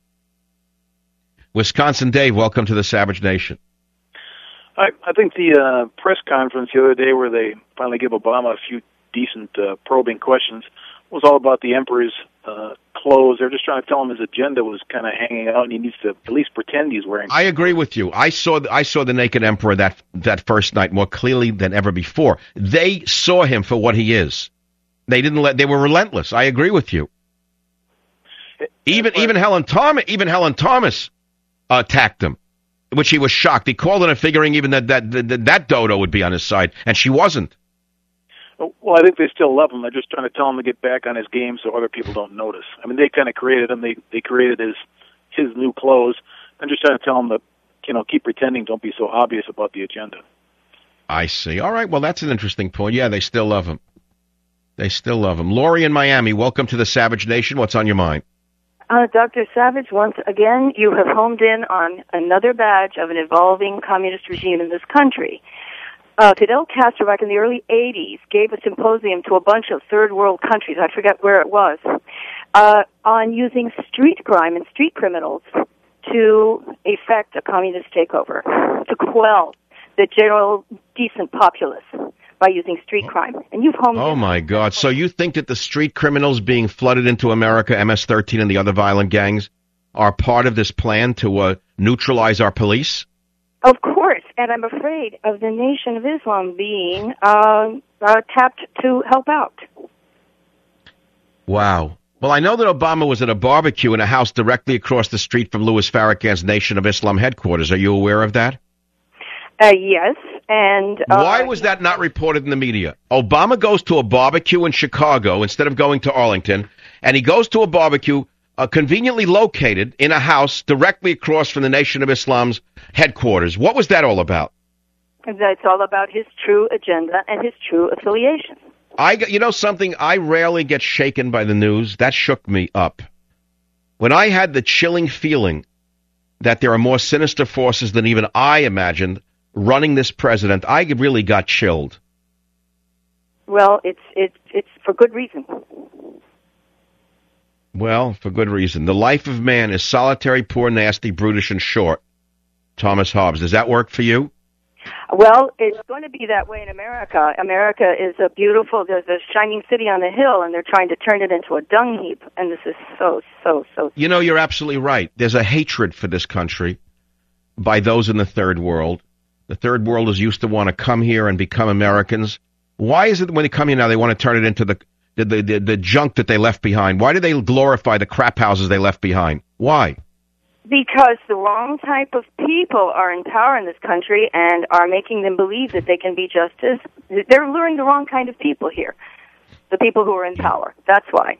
Wisconsin Dave, welcome to the Savage Nation. I, I think the uh, press conference the other day where they finally gave Obama a few decent uh, probing questions was all about the emperor's uh, clothes. They're just trying to tell him his agenda was kind of hanging out, and he needs to at least pretend he's wearing. I agree with you. I saw the, I saw the naked emperor that that first night more clearly than ever before. They saw him for what he is. They didn't let. They were relentless. I agree with you. Even even Helen Thomas. Even Helen Thomas attacked him, which he was shocked. He called on her, figuring even that that, that that dodo would be on his side, and she wasn't. Well, I think they still love him. They're just trying to tell him to get back on his game so other people don't notice. I mean, they kind of created him. They they created his his new clothes. I'm just trying to tell him to, you know, keep pretending. Don't be so obvious about the agenda. I see. All right. Well, that's an interesting point. Yeah, they still love him. They still love him. Lori in Miami, welcome to the Savage Nation. What's on your mind? Uh, Doctor Savage, once again, you have homed in on another badge of an evolving communist regime in this country. Uh, Fidel Castro, back in the early eighties, gave a symposium to a bunch of third world countries, I forget where it was, uh, on using street crime and street criminals to effect a communist takeover, to quell the general decent populace by using street crime. And you've homed Oh, in my God. So you think that the street criminals being flooded into America, M S thirteen and the other violent gangs, are part of this plan to uh, neutralize our police? Of course, and I'm afraid of the Nation of Islam being uh, uh, tapped to help out. Wow. Well, I know that Obama was at a barbecue in a house directly across the street from Louis Farrakhan's Nation of Islam headquarters. Are you aware of that? Uh, yes, and... Uh, Why was that not reported in the media? Obama goes to a barbecue in Chicago instead of going to Arlington, and he goes to a barbecue uh, conveniently located in a house directly across from the Nation of Islam's headquarters. What was that all about? It's all about his true agenda and his true affiliation. I, you know something, I rarely get shaken by the news. That shook me up. When I had the chilling feeling that there are more sinister forces than even I imagined running this president, I really got chilled. Well, it's it's it's for good reason. Well, for good reason. The life of man is solitary, poor, nasty, brutish, and short. Thomas Hobbes. Does that work for you? Well, it's going to be that way in America. America is a beautiful, there's a shining city on a hill, and they're trying to turn it into a dung heap. And this is so, so, so... You know, you're absolutely right. There's a hatred for this country by those in the third world. The third world is used to want to come here and become Americans. Why is it when they come here now they want to turn it into the the, the, the, the junk that they left behind? Why do they glorify the crap houses they left behind? Why? Because the wrong type of people are in power in this country and are making them believe that they can be just as... They're luring the wrong kind of people here, the people who are in power. That's why.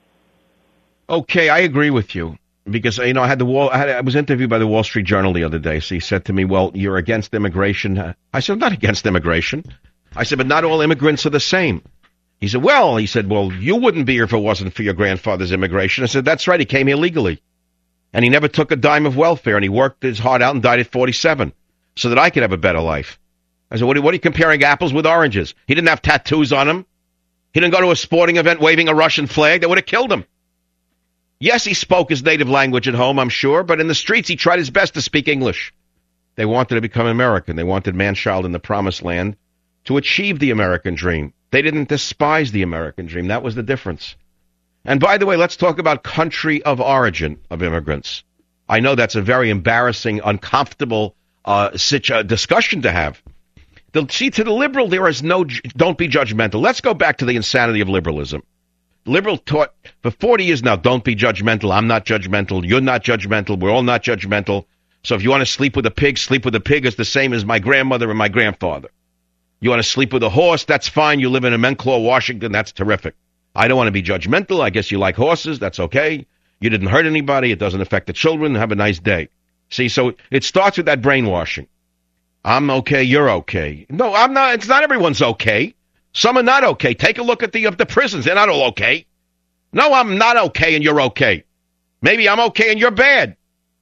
Okay, I agree with you. Because, you know, I had the wall. I, had, I was interviewed by the Wall Street Journal the other day. So he said to me, well, you're against immigration. I said, I'm not against immigration. I said, but not all immigrants are the same. He said, well, he said, well, you wouldn't be here if it wasn't for your grandfather's immigration. I said, that's right. He came here legally. And he never took a dime of welfare, and he worked his heart out and died at forty-seven so that I could have a better life. I said, what are, what are you comparing apples with oranges? He didn't have tattoos on him. He didn't go to a sporting event waving a Russian flag. That would have killed him. Yes, he spoke his native language at home, I'm sure, but in the streets he tried his best to speak English. They wanted to become American. They wanted man-child in the promised land to achieve the American dream. They didn't despise the American dream. That was the difference. And by the way, let's talk about country of origin of immigrants. I know that's a very embarrassing, uncomfortable uh, such a discussion to have. The, see, to the liberal, there is no, don't be judgmental. Let's go back to the insanity of liberalism. Liberal taught for forty years now, don't be judgmental. I'm not judgmental. You're not judgmental. We're all not judgmental. So if you want to sleep with a pig, sleep with a pig. It's the same as my grandmother and my grandfather. You want to sleep with a horse? That's fine. You live in Menclaw, Washington. That's terrific. I don't want to be judgmental. I guess you like horses. That's okay. You didn't hurt anybody. It doesn't affect the children. Have a nice day. See, so it starts with that brainwashing. I'm okay. You're okay. No, I'm not. It's not everyone's okay. Some are not okay. Take a look at the, of the prisons. They're not all okay. No, I'm not okay and you're okay. Maybe I'm okay and you're bad.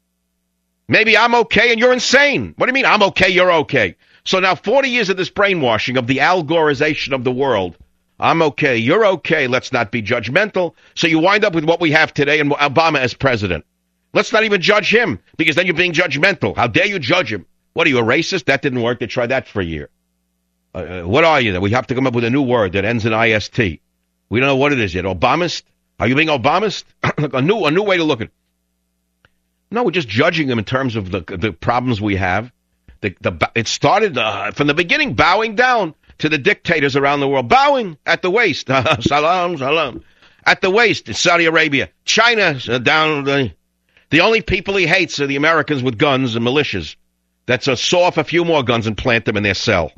Maybe I'm okay and you're insane. What do you mean I'm okay, you're okay? So now forty years of this brainwashing of the Al Goreization of the world. I'm okay, you're okay, let's not be judgmental. So you wind up with what we have today and Obama as president. Let's not even judge him, because then you're being judgmental. How dare you judge him? What, are you a racist? That didn't work. They tried that for a year. Uh, what are you? We have to come up with a new word that ends in I S T. We don't know what it is yet. Obamist? Are you being Obamist? a new a new way to look at it. No, we're just judging them in terms of the the problems we have. The, the, it started uh, from the beginning, bowing down to the dictators around the world, bowing at the waist. Salam, salam. At the waist, Saudi Arabia. China, uh, down. The, the only people he hates are the Americans with guns and militias. That's a saw off a few more guns and plant them in their cell.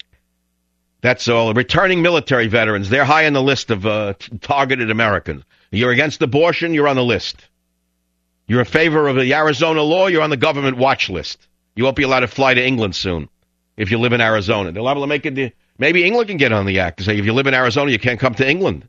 That's all. Returning military veterans, they're high on the list of uh, targeted Americans. You're against abortion, you're on the list. You're in favor of the Arizona law, you're on the government watch list. You won't be allowed to fly to England soon if you live in Arizona. They'll have to make it. Maybe England can get on the act and say, if you live in Arizona, you can't come to England.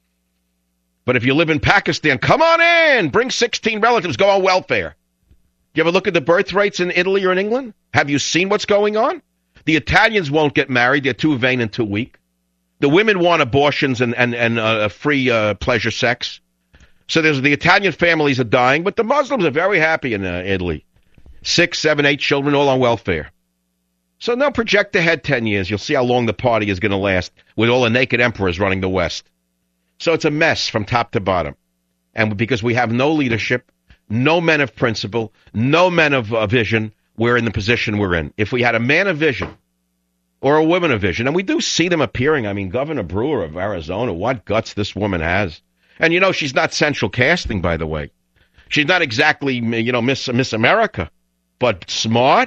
But if you live in Pakistan, come on in. Bring sixteen relatives. Go on welfare. You ever look at the birth rates in Italy or in England? Have you seen what's going on? The Italians won't get married. They're too vain and too weak. The women want abortions and, and, and uh, free uh, pleasure sex. So there's the Italian families are dying, but the Muslims are very happy in uh, Italy. Six, seven, eight children, all on welfare. So now project ahead ten years. You'll see how long the party is going to last with all the naked emperors running the West. So it's a mess from top to bottom. And because we have no leadership, no men of principle, no men of uh, vision, we're in the position we're in. If we had a man of vision or a woman of vision, and we do see them appearing. I mean, Governor Brewer of Arizona, what guts this woman has. And, you know, she's not central casting, by the way. She's not exactly, you know, Miss Miss America. But smart,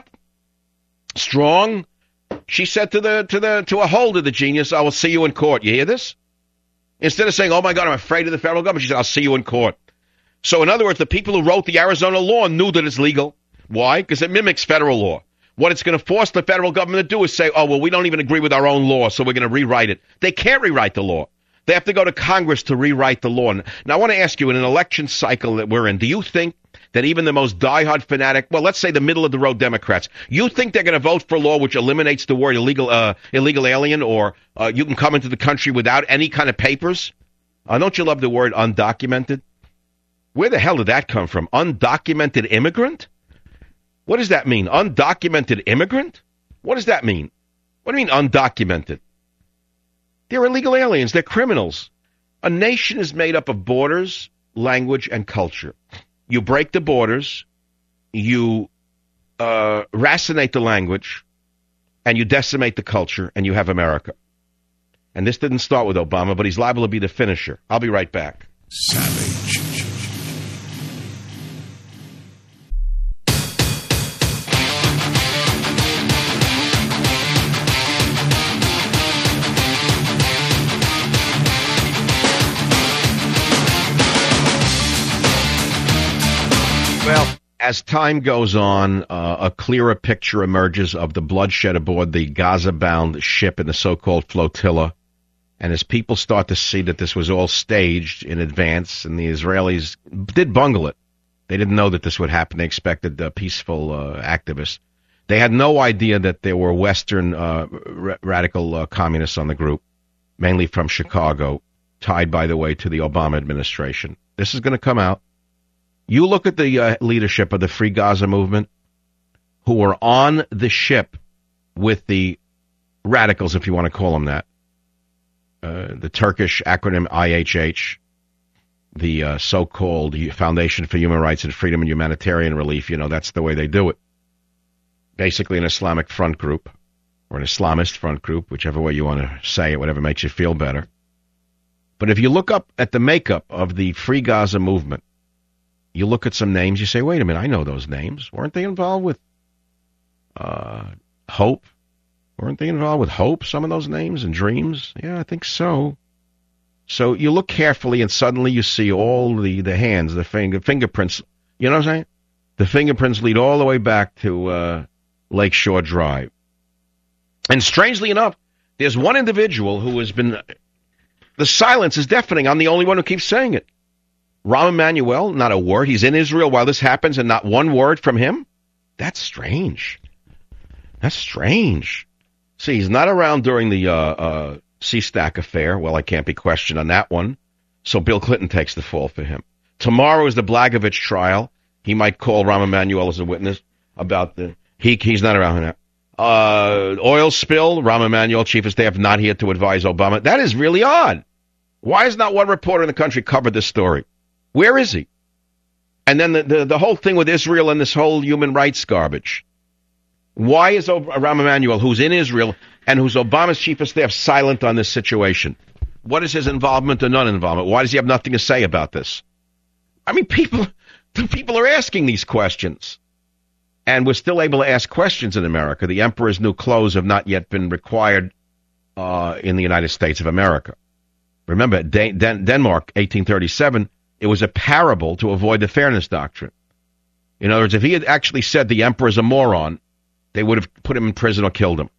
strong. She said to the to the to a holder, the genius, I will see you in court. You hear this? Instead of saying, oh my God, I'm afraid of the federal government, she said, I'll see you in court. So, in other words, the people who wrote the Arizona law knew that it's legal. Why? Because it mimics federal law. What it's going to force the federal government to do is say, oh, well, we don't even agree with our own law, so we're going to rewrite it. They can't rewrite the law. They have to go to Congress to rewrite the law. Now, I want to ask you, in an election cycle that we're in, do you think that even the most diehard fanatic, well, let's say the middle-of-the-road Democrats, you think they're going to vote for a law which eliminates the word illegal uh, illegal alien, or uh, you can come into the country without any kind of papers? Uh, don't you love the word undocumented? Where the hell did that come from? Undocumented immigrant? What does that mean? Undocumented immigrant? What does that mean? What do you mean undocumented? They're illegal aliens. They're criminals. A nation is made up of borders, language, and culture. You break the borders, you uh, racinate the language, and you decimate the culture, and you have America. And this didn't start with Obama, but he's liable to be the finisher. I'll be right back. Savage. Well, as time goes on, uh, a clearer picture emerges of the bloodshed aboard the Gaza-bound ship in the so-called flotilla. And as people start to see that this was all staged in advance, and the Israelis did bungle it. They didn't know that this would happen. They expected uh, peaceful uh, activists. They had no idea that there were Western uh, ra- radical uh, communists on the group, mainly from Chicago, tied, by the way, to the Obama administration. This is going to come out. You look at the uh, leadership of the Free Gaza movement, who were on the ship with the radicals, if you want to call them that, uh, the Turkish acronym I H H, the uh, so-called Foundation for Human Rights and Freedom and Humanitarian Relief. You know, that's the way they do it. Basically an Islamic front group, or an Islamist front group, whichever way you want to say it, whatever makes you feel better. But if you look up at the makeup of the Free Gaza movement, you look at some names, you say, wait a minute, I know those names. Weren't they involved with uh, Hope? Weren't they involved with Hope, some of those names, and Dreams? Yeah, I think so. So you look carefully, and suddenly you see all the, the hands, the finger, fingerprints. You know what I'm saying? The fingerprints lead all the way back to uh, Lakeshore Drive. And strangely enough, there's one individual who has been... The silence is deafening. I'm the only one who keeps saying it. Rahm Emanuel, not a word. He's in Israel while this happens, and not one word from him? That's strange. That's strange. See, he's not around during the uh, uh, C-Stack affair. Well, I can't be questioned on that one. So Bill Clinton takes the fall for him. Tomorrow is the Blagojevich trial. He might call Rahm Emanuel as a witness about the... He He's not around now. Uh, oil spill, Rahm Emanuel, chief of staff, not here to advise Obama. That is really odd. Why has not one reporter in the country covered this story? Where is he? And then the, the, the whole thing with Israel and this whole human rights garbage. Why is Rahm Emanuel, who's in Israel and who's Obama's chief of staff, silent on this situation? What is his involvement or non-involvement? Why does he have nothing to say about this? I mean, people, people are asking these questions. And we're still able to ask questions in America. The emperor's new clothes have not yet been required uh, in the United States of America. Remember, Dan- Dan- Denmark, eighteen thirty-seven, it was a parable to avoid the fairness doctrine. In other words, if he had actually said the emperor's a moron, they would have put him in prison or killed him.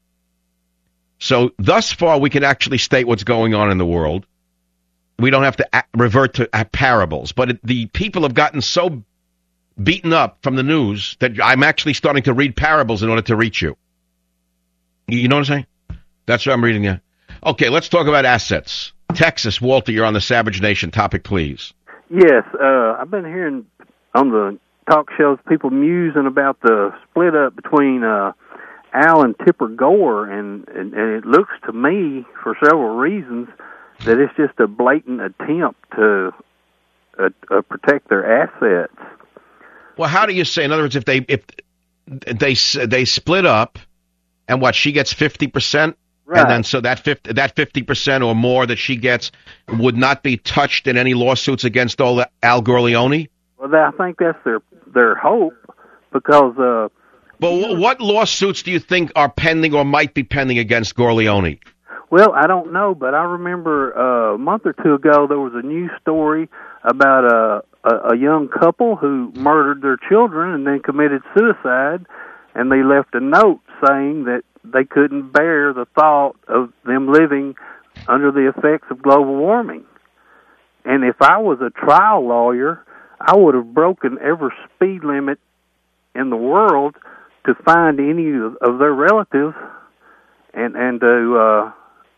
So thus far, we can actually state what's going on in the world. We don't have to a- revert to a- parables. But it, the people have gotten so beaten up from the news that I'm actually starting to read parables in order to reach you. You know what I'm saying? That's what I'm reading now. Okay, let's talk about assets. Texas, Walter, you're on the Savage Nation. Topic, please. Yes, uh, I've been hearing on the talk shows people musing about the split up between uh, Al and Tipper Gore, and, and, and it looks to me, for several reasons, that it's just a blatant attempt to uh, uh, protect their assets. Well, how do you say? In other words, if they if they they split up, and what, she gets fifty percent, right. And then so that fifty that fifty percent or more that she gets would not be touched in any lawsuits against all Al Corleone. Well, I think that's their their hope, because. Uh, but w- what lawsuits do you think are pending or might be pending against Corleone? Well, I don't know, but I remember uh, a month or two ago there was a news story about a a, a young couple who murdered their children and then committed suicide, and they left a note saying that they couldn't bear the thought of them living under the effects of global warming. And if I was a trial lawyer, I would have broken every speed limit in the world to find any of their relatives and and to uh,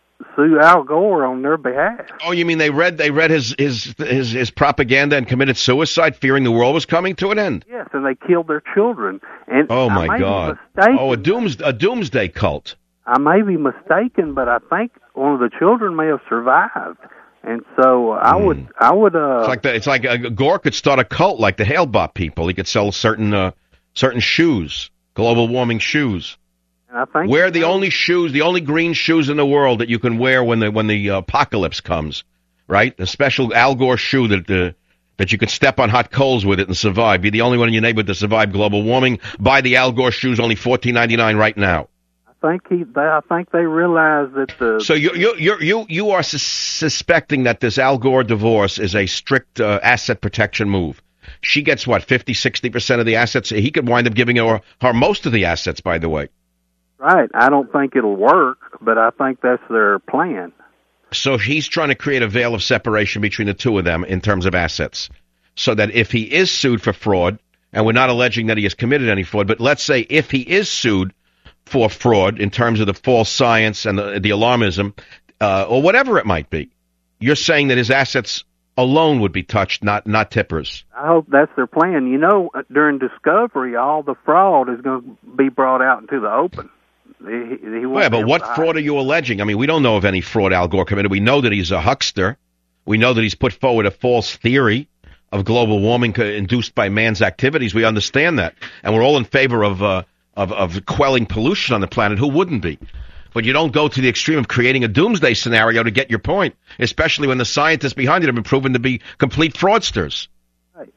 sue Al Gore on their behalf. Oh, you mean they read they read his his his, his propaganda and committed suicide, fearing the world was coming to an end? Yes, and they killed their children. And oh my I may God! Be mistaken. Oh, a dooms a doomsday cult. I may be mistaken, but I think one of the children may have survived. And so I would, mm. I would. Uh, it's like the, it's like uh, Gore could start a cult like the Hale-Bopp people. He could sell certain uh, certain shoes, global warming shoes. And I think wear the only shoes, the only green shoes in the world that you can wear when the when the uh, apocalypse comes, right? A special Al Gore shoe that uh, that you could step on hot coals with it and survive. Be the only one in your neighborhood to survive global warming. Buy the Al Gore shoes, only fourteen ninety-nine right now. I think he. They, I think they realize that the. So you you you you you are sus- suspecting that this Al Gore divorce is a strict uh, asset protection move. She gets what, fifty, sixty percent of the assets. He could wind up giving her her most of the assets. By the way. Right. I don't think it'll work, but I think that's their plan. So he's trying to create a veil of separation between the two of them in terms of assets, so that if he is sued for fraud, and we're not alleging that he has committed any fraud, but let's say if he is sued for fraud in terms of the false science and the, the alarmism, uh, or whatever it might be, you're saying that his assets alone would be touched, not not Tipper's. I hope that's their plan. You know, during discovery, all the fraud is going to be brought out into the open. He, he yeah, but what fraud are you alleging? I mean, we don't know of any fraud Al Gore committed. We know that he's a huckster. We know that he's put forward a false theory of global warming induced by man's activities. We understand that. And we're all in favor of... Uh, Of, of quelling pollution on the planet. Who wouldn't be? But you don't go to the extreme of creating a doomsday scenario to get your point, especially when the scientists behind it have been proven to be complete fraudsters. Right.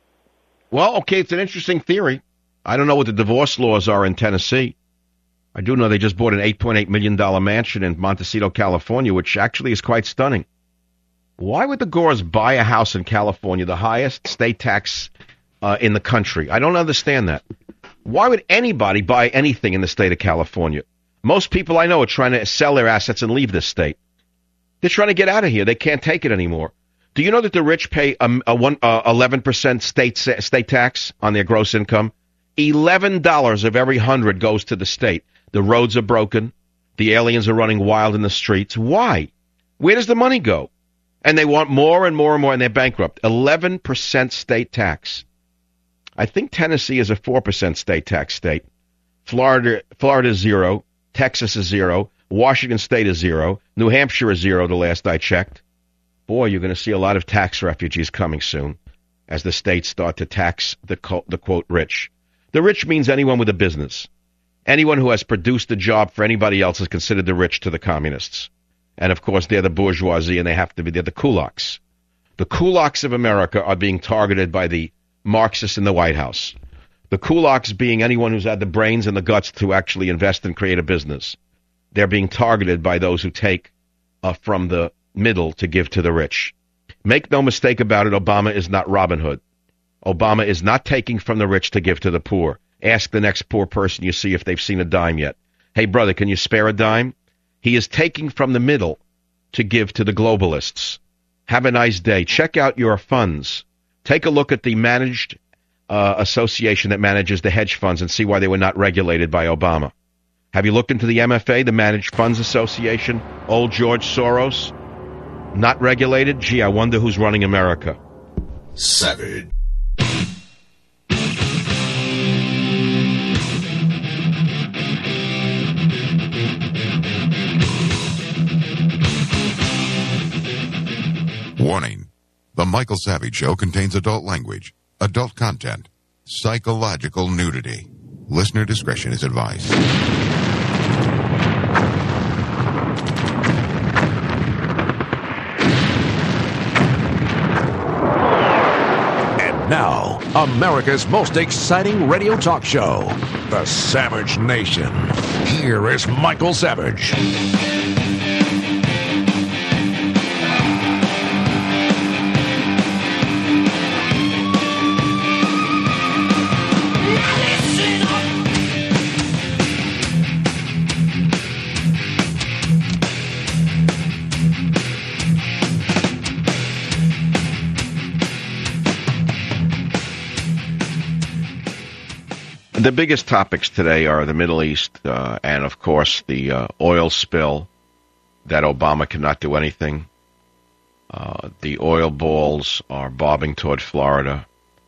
Well, okay, it's an interesting theory. I don't know what the divorce laws are in Tennessee. I do know they just bought an eight point eight million dollars mansion in Montecito, California, which actually is quite stunning. Why would the Gores buy a house in California, the highest state tax uh, in the country? I don't understand that. Why would anybody buy anything in the state of California? Most people I know are trying to sell their assets and leave this state. They're trying to get out of here. They can't take it anymore. Do you know that the rich pay a, a one, uh, eleven percent state state tax on their gross income? eleven dollars of every hundred goes to the state. The roads are broken. The aliens are running wild in the streets. Why? Where does the money go? And they want more and more and more, and they're bankrupt. eleven percent state tax. I think Tennessee is a four percent state tax state. Florida, Florida is zero. Texas is zero. Washington State is zero. New Hampshire is zero, the last I checked. Boy, you're going to see a lot of tax refugees coming soon as the states start to tax the, co- the quote, rich. The rich means anyone with a business. Anyone who has produced a job for anybody else is considered the rich to the communists. And, of course, they're the bourgeoisie, and they have to be, they're the kulaks. The kulaks of America are being targeted by the Marxists in the White House. The kulaks being anyone who's had the brains and the guts to actually invest and create a business. They're being targeted by those who take uh, from the middle to give to the rich. Make no mistake about it, Obama is not Robin Hood. Obama is not taking from the rich to give to the poor. Ask the next poor person you see if they've seen a dime yet. Hey, brother, can you spare a dime? He is taking from the middle to give to the globalists. Have a nice day. Check out your funds. Take a look at the managed uh, association that manages the hedge funds and see why they were not regulated by Obama. Have you looked into the M F A, the Managed Funds Association? Old George Soros? Not regulated? Gee, I wonder who's running America. Savage. Warning. The Michael Savage Show contains adult language, adult content, psychological nudity. Listener discretion is advised. And now, America's most exciting radio talk show, The Savage Nation. Here is Michael Savage. The biggest topics today are the Middle East uh, and, of course, the uh, oil spill that Obama cannot do anything. Uh, the oil balls are bobbing toward Florida,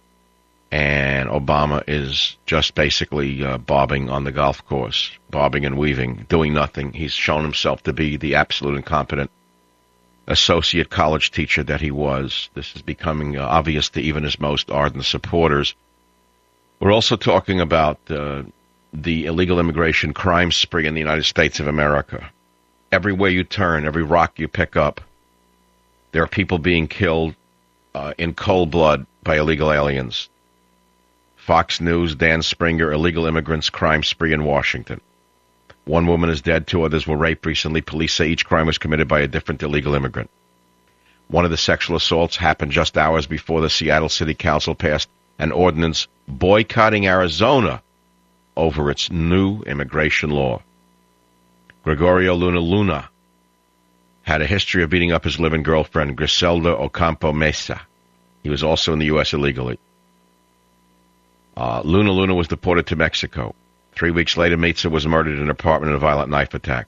and Obama is just basically uh, bobbing on the golf course, bobbing and weaving, doing nothing. He's shown himself to be the absolute incompetent associate college teacher that he was. This is becoming uh, obvious to even his most ardent supporters. We're also talking about uh, the illegal immigration crime spree in the United States of America. Everywhere you turn, every rock you pick up, there are people being killed uh, in cold blood by illegal aliens. Fox News, Dan Springer, illegal immigrants crime spree in Washington. One woman is dead, two others were raped recently. Police say each crime was committed by a different illegal immigrant. One of the sexual assaults happened just hours before the Seattle City Council passed an ordinance boycotting Arizona over its new immigration law. Gregorio Luna Luna had a history of beating up his live-in girlfriend, Griselda Ocampo Mesa. He was also in the U S illegally. Uh, Luna Luna was deported to Mexico. Three weeks later, Mesa was murdered in an apartment in a violent knife attack.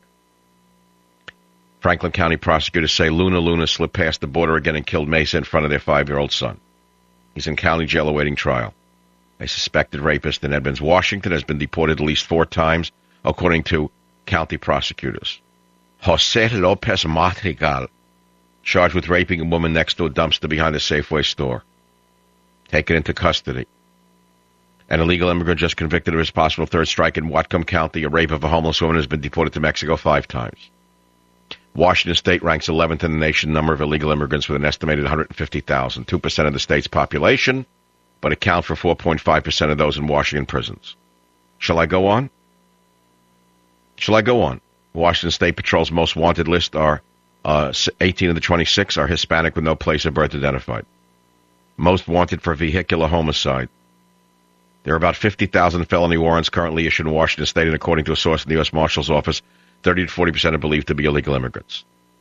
Franklin County prosecutors say Luna Luna slipped past the border again and killed Mesa in front of their five-year-old son. He's in county jail awaiting trial. A suspected rapist in Edmonds, Washington, has been deported at least four times, according to county prosecutors. Jose Lopez Madrigal, charged with raping a woman next to a dumpster behind a Safeway store, taken into custody. An illegal immigrant just convicted of his possible third strike in Whatcom County, a rape of a homeless woman, has been deported to Mexico five times. Washington State ranks eleventh in the nation number of illegal immigrants with an estimated one hundred fifty thousand, two percent of the state's population, but account for four point five percent of those in Washington prisons. Shall I go on? Shall I go on? Washington State Patrol's most wanted list are uh, eighteen of the twenty-six are Hispanic with no place of birth identified. Most wanted for vehicular homicide. There are about fifty thousand felony warrants currently issued in Washington State, and according to a source in the U S Marshal's office, thirty to forty percent are believed to be illegal immigrants.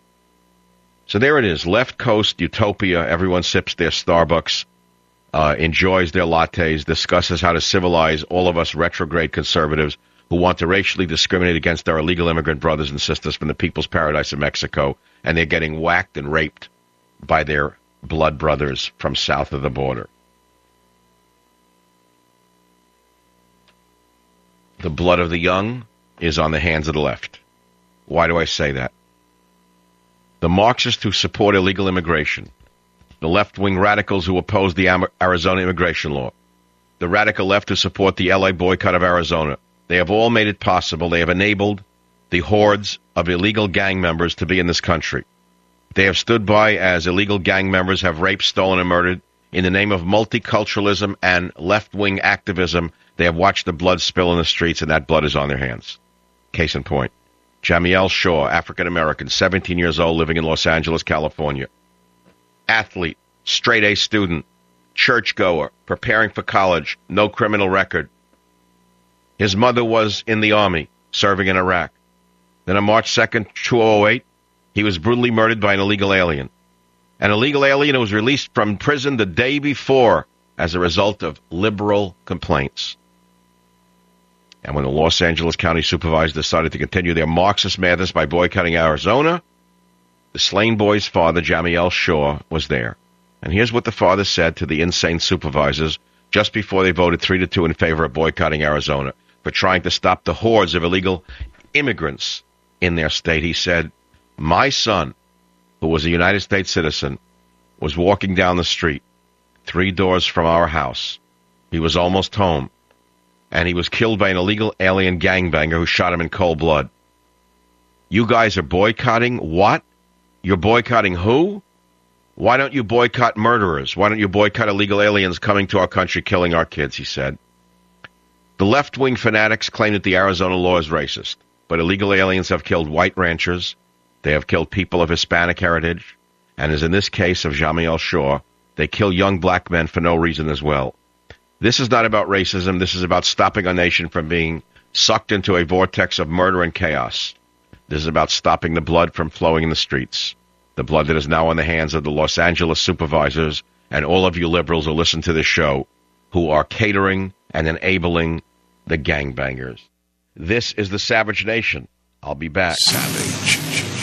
So there it is, left coast utopia. Everyone sips their Starbucks, uh, enjoys their lattes, discusses how to civilize all of us retrograde conservatives who want to racially discriminate against our illegal immigrant brothers and sisters from the People's Paradise of Mexico, and they're getting whacked and raped by their blood brothers from south of the border. The blood of the young is on the hands of the left. Why do I say that? The Marxists who support illegal immigration, the left-wing radicals who oppose the Arizona immigration law, the radical left who support the L A boycott of Arizona, they have all made it possible. They have enabled the hordes of illegal gang members to be in this country. They have stood by as illegal gang members have raped, stolen, and murdered in the name of multiculturalism and left-wing activism. They have watched the blood spill in the streets, and that blood is on their hands. Case in point, Jamiel Shaw, African-American, seventeen years old, living in Los Angeles, California. Athlete, straight-A student, churchgoer, preparing for college, no criminal record. His mother was in the Army, serving in Iraq. Then on March second, two thousand eight, he was brutally murdered by an illegal alien. An illegal alien who was released from prison the day before as a result of liberal complaints. And when the Los Angeles County supervisors decided to continue their Marxist madness by boycotting Arizona, the slain boy's father, Jamiel Shaw, was there. And here's what the father said to the insane supervisors just before they voted three to two in favor of boycotting Arizona for trying to stop the hordes of illegal immigrants in their state. He said, "My son, who was a United States citizen, was walking down the street, three doors from our house. He was almost home, and he was killed by an illegal alien gangbanger who shot him in cold blood. You guys are boycotting what? You're boycotting who? Why don't you boycott murderers? Why don't you boycott illegal aliens coming to our country, killing our kids?" he said. The left-wing fanatics claim that the Arizona law is racist, but illegal aliens have killed white ranchers, they have killed people of Hispanic heritage, and as in this case of Jamiel Shaw, they kill young black men for no reason as well. This is not about racism. This is about stopping our nation from being sucked into a vortex of murder and chaos. This is about stopping the blood from flowing in the streets, the blood that is now in the hands of the Los Angeles supervisors and all of you liberals who listen to this show who are catering and enabling the gangbangers. This is the Savage Nation. I'll be back. Savage.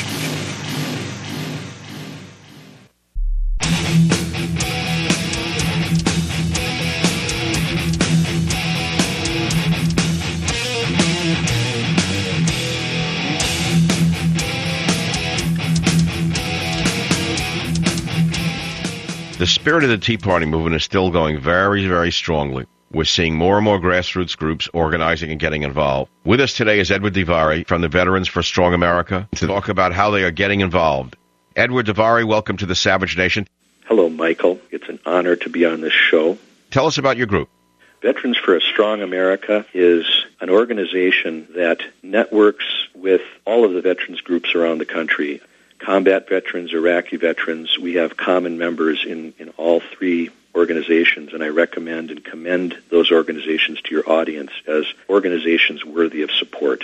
The spirit of the Tea Party movement is still going very, very strongly. We're seeing more and more grassroots groups organizing and getting involved. With us today is Edward DeVary from the Veterans for Strong America to talk about how they are getting involved. Edward DeVary, welcome to the Savage Nation. Hello, Michael. It's an honor to be on this show. Tell us about your group. Veterans for a Strong America is an organization that networks with all of the veterans groups around the country. Combat veterans, Iraqi veterans, we have common members in, in all three organizations, and I recommend and commend those organizations to your audience as organizations worthy of support.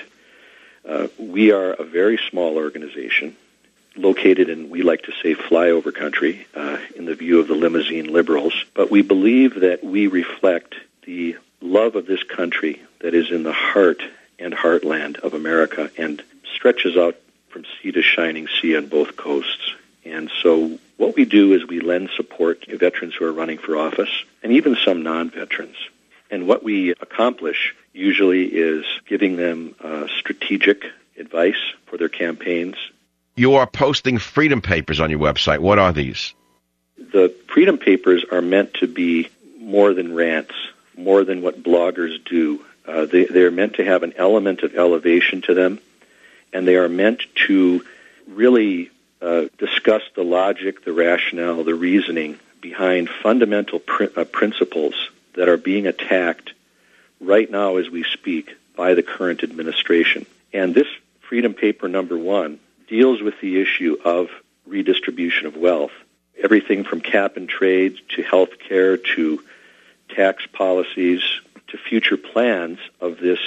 Uh, we are a very small organization located in, we like to say, flyover country, uh, in the view of the limousine liberals, but we believe that we reflect the love of this country that is in the heart and heartland of America and stretches out from sea to shining sea on both coasts. And so what we do is we lend support to veterans who are running for office and even some non-veterans. And what we accomplish usually is giving them uh, strategic advice for their campaigns. You are posting freedom papers on your website. What are these? The freedom papers are meant to be more than rants, more than what bloggers do. Uh, they, they're meant to have an element of elevation to them, and they are meant to really uh, discuss the logic, the rationale, the reasoning behind fundamental pr- uh, principles that are being attacked right now as we speak by the current administration. And this freedom paper number one deals with the issue of redistribution of wealth, everything from cap and trade to health care to tax policies to future plans of this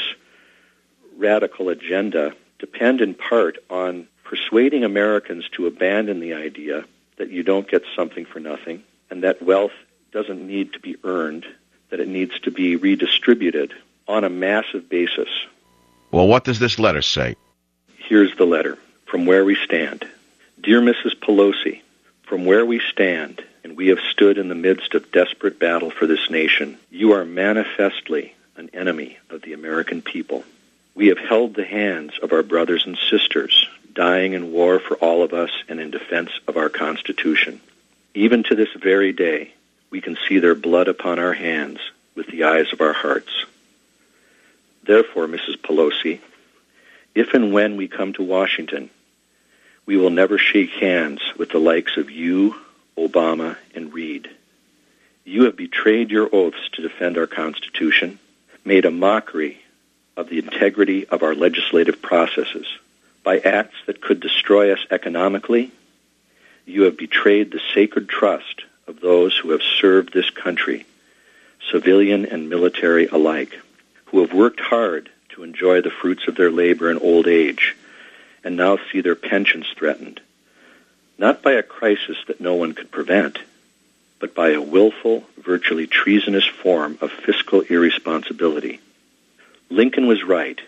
radical agenda depend in part on persuading Americans to abandon the idea that you don't get something for nothing and that wealth doesn't need to be earned, that it needs to be redistributed on a massive basis. Well, what does this letter say? Here's the letter. From where we stand. Dear Missus Pelosi, from where we stand, and we have stood in the midst of desperate battle for this nation, you are manifestly an enemy of the American people. We have held the hands of our brothers and sisters, dying in war for all of us and in defense of our Constitution. Even to this very day, we can see their blood upon our hands with the eyes of our hearts. Therefore, Missus Pelosi, if and when we come to Washington, we will never shake hands with the likes of you, Obama, and Reid. You have betrayed your oaths to defend our Constitution, made a mockery of the integrity of our legislative processes. By acts that could destroy us economically, you have betrayed the sacred trust of those who have served this country, civilian and military alike, who have worked hard to enjoy the fruits of their labor in old age, and now see their pensions threatened, not by a crisis that no one could prevent, but by a willful, virtually treasonous form of fiscal irresponsibility. Lincoln was right.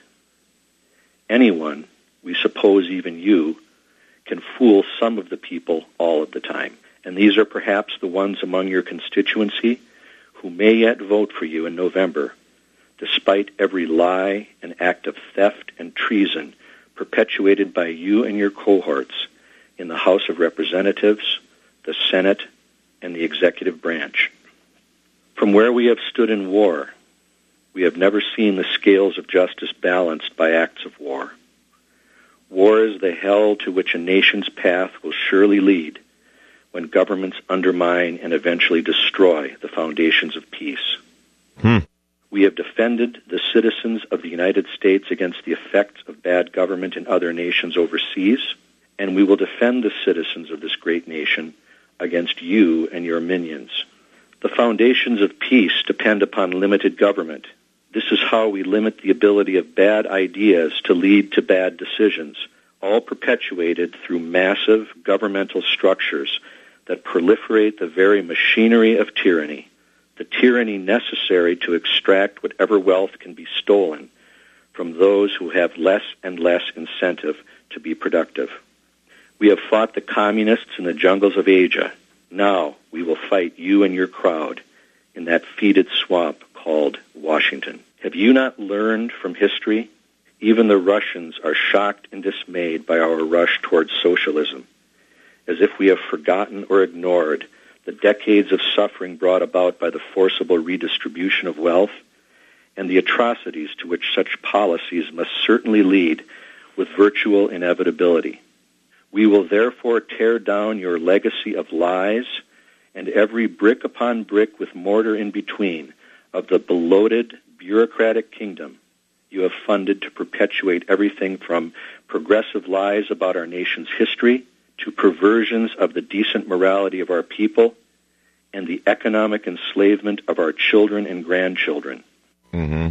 Anyone, we suppose even you, can fool some of the people all of the time. And these are perhaps the ones among your constituency who may yet vote for you in November, despite every lie and act of theft and treason perpetuated by you and your cohorts in the House of Representatives, the Senate, and the executive branch. From where we have stood in war, we have never seen the scales of justice balanced by acts of war. War is the hell to which a nation's path will surely lead when governments undermine and eventually destroy the foundations of peace. Hmm. We have defended the citizens of the United States against the effects of bad government in other nations overseas, and we will defend the citizens of this great nation against you and your minions. The foundations of peace depend upon limited government. This is how we limit the ability of bad ideas to lead to bad decisions, all perpetuated through massive governmental structures that proliferate the very machinery of tyranny, the tyranny necessary to extract whatever wealth can be stolen from those who have less and less incentive to be productive. We have fought the communists in the jungles of Asia. Now we will fight you and your crowd in that fetid swamp called Washington. Have you not learned from history? Even the Russians are shocked and dismayed by our rush towards socialism, as if we have forgotten or ignored the decades of suffering brought about by the forcible redistribution of wealth and the atrocities to which such policies must certainly lead with virtual inevitability. We will therefore tear down your legacy of lies and every brick upon brick with mortar in between of the bloated bureaucratic kingdom you have funded to perpetuate everything from progressive lies about our nation's history to perversions of the decent morality of our people and the economic enslavement of our children and grandchildren. Mm-hmm.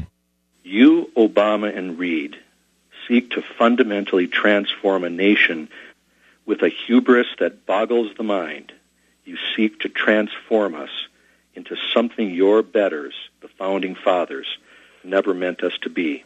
You, Obama and Reid, seek to fundamentally transform a nation with a hubris that boggles the mind. You seek to transform us into something your betters, the Founding Fathers, never meant us to be.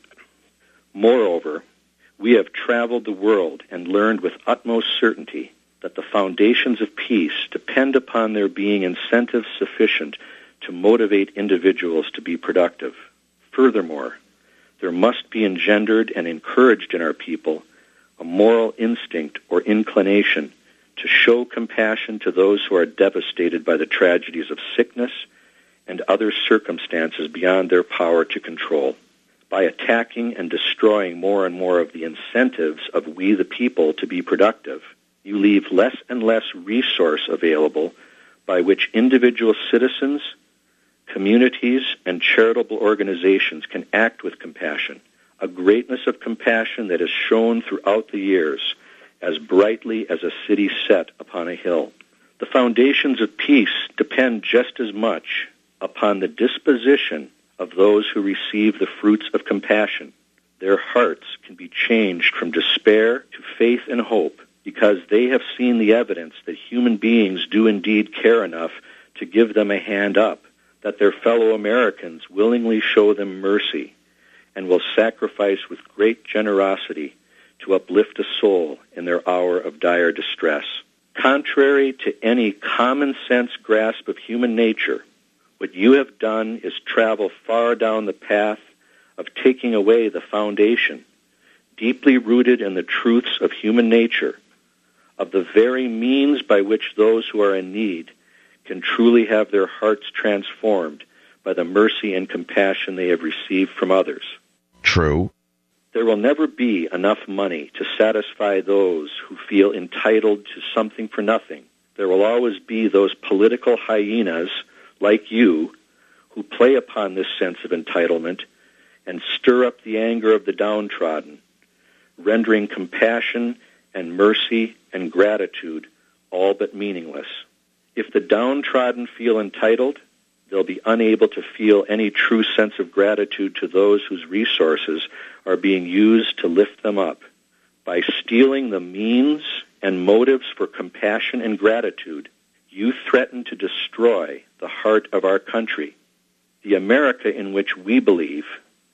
Moreover, we have traveled the world and learned with utmost certainty that the foundations of peace depend upon there being incentives sufficient to motivate individuals to be productive. Furthermore, there must be engendered and encouraged in our people a moral instinct or inclination to show compassion to those who are devastated by the tragedies of sickness and other circumstances beyond their power to control. By attacking and destroying more and more of the incentives of we the people to be productive, you leave less and less resource available by which individual citizens, communities, and charitable organizations can act with compassion, a greatness of compassion that is shown throughout the years as brightly as a city set upon a hill. The foundations of peace depend just as much upon the disposition of those who receive the fruits of compassion. Their hearts can be changed from despair to faith and hope because they have seen the evidence that human beings do indeed care enough to give them a hand up, that their fellow Americans willingly show them mercy and will sacrifice with great generosity to uplift a soul in their hour of dire distress. Contrary to any common-sense grasp of human nature, what you have done is travel far down the path of taking away the foundation, deeply rooted in the truths of human nature, of the very means by which those who are in need can truly have their hearts transformed by the mercy and compassion they have received from others. True. There will never be enough money to satisfy those who feel entitled to something for nothing. There will always be those political hyenas like you who play upon this sense of entitlement and stir up the anger of the downtrodden, rendering compassion and mercy and gratitude all but meaningless. If the downtrodden feel entitled, they'll be unable to feel any true sense of gratitude to those whose resources are being used to lift them up. By stealing the means and motives for compassion and gratitude, you threaten to destroy the heart of our country. The America in which we believe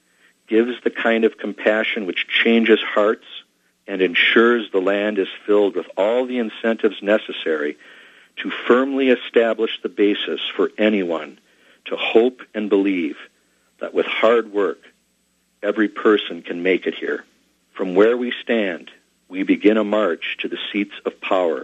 gives the kind of compassion which changes hearts and ensures the land is filled with all the incentives necessary to firmly establish the basis for anyone to hope and believe that with hard work, every person can make it here. From where we stand, we begin a march to the seats of power,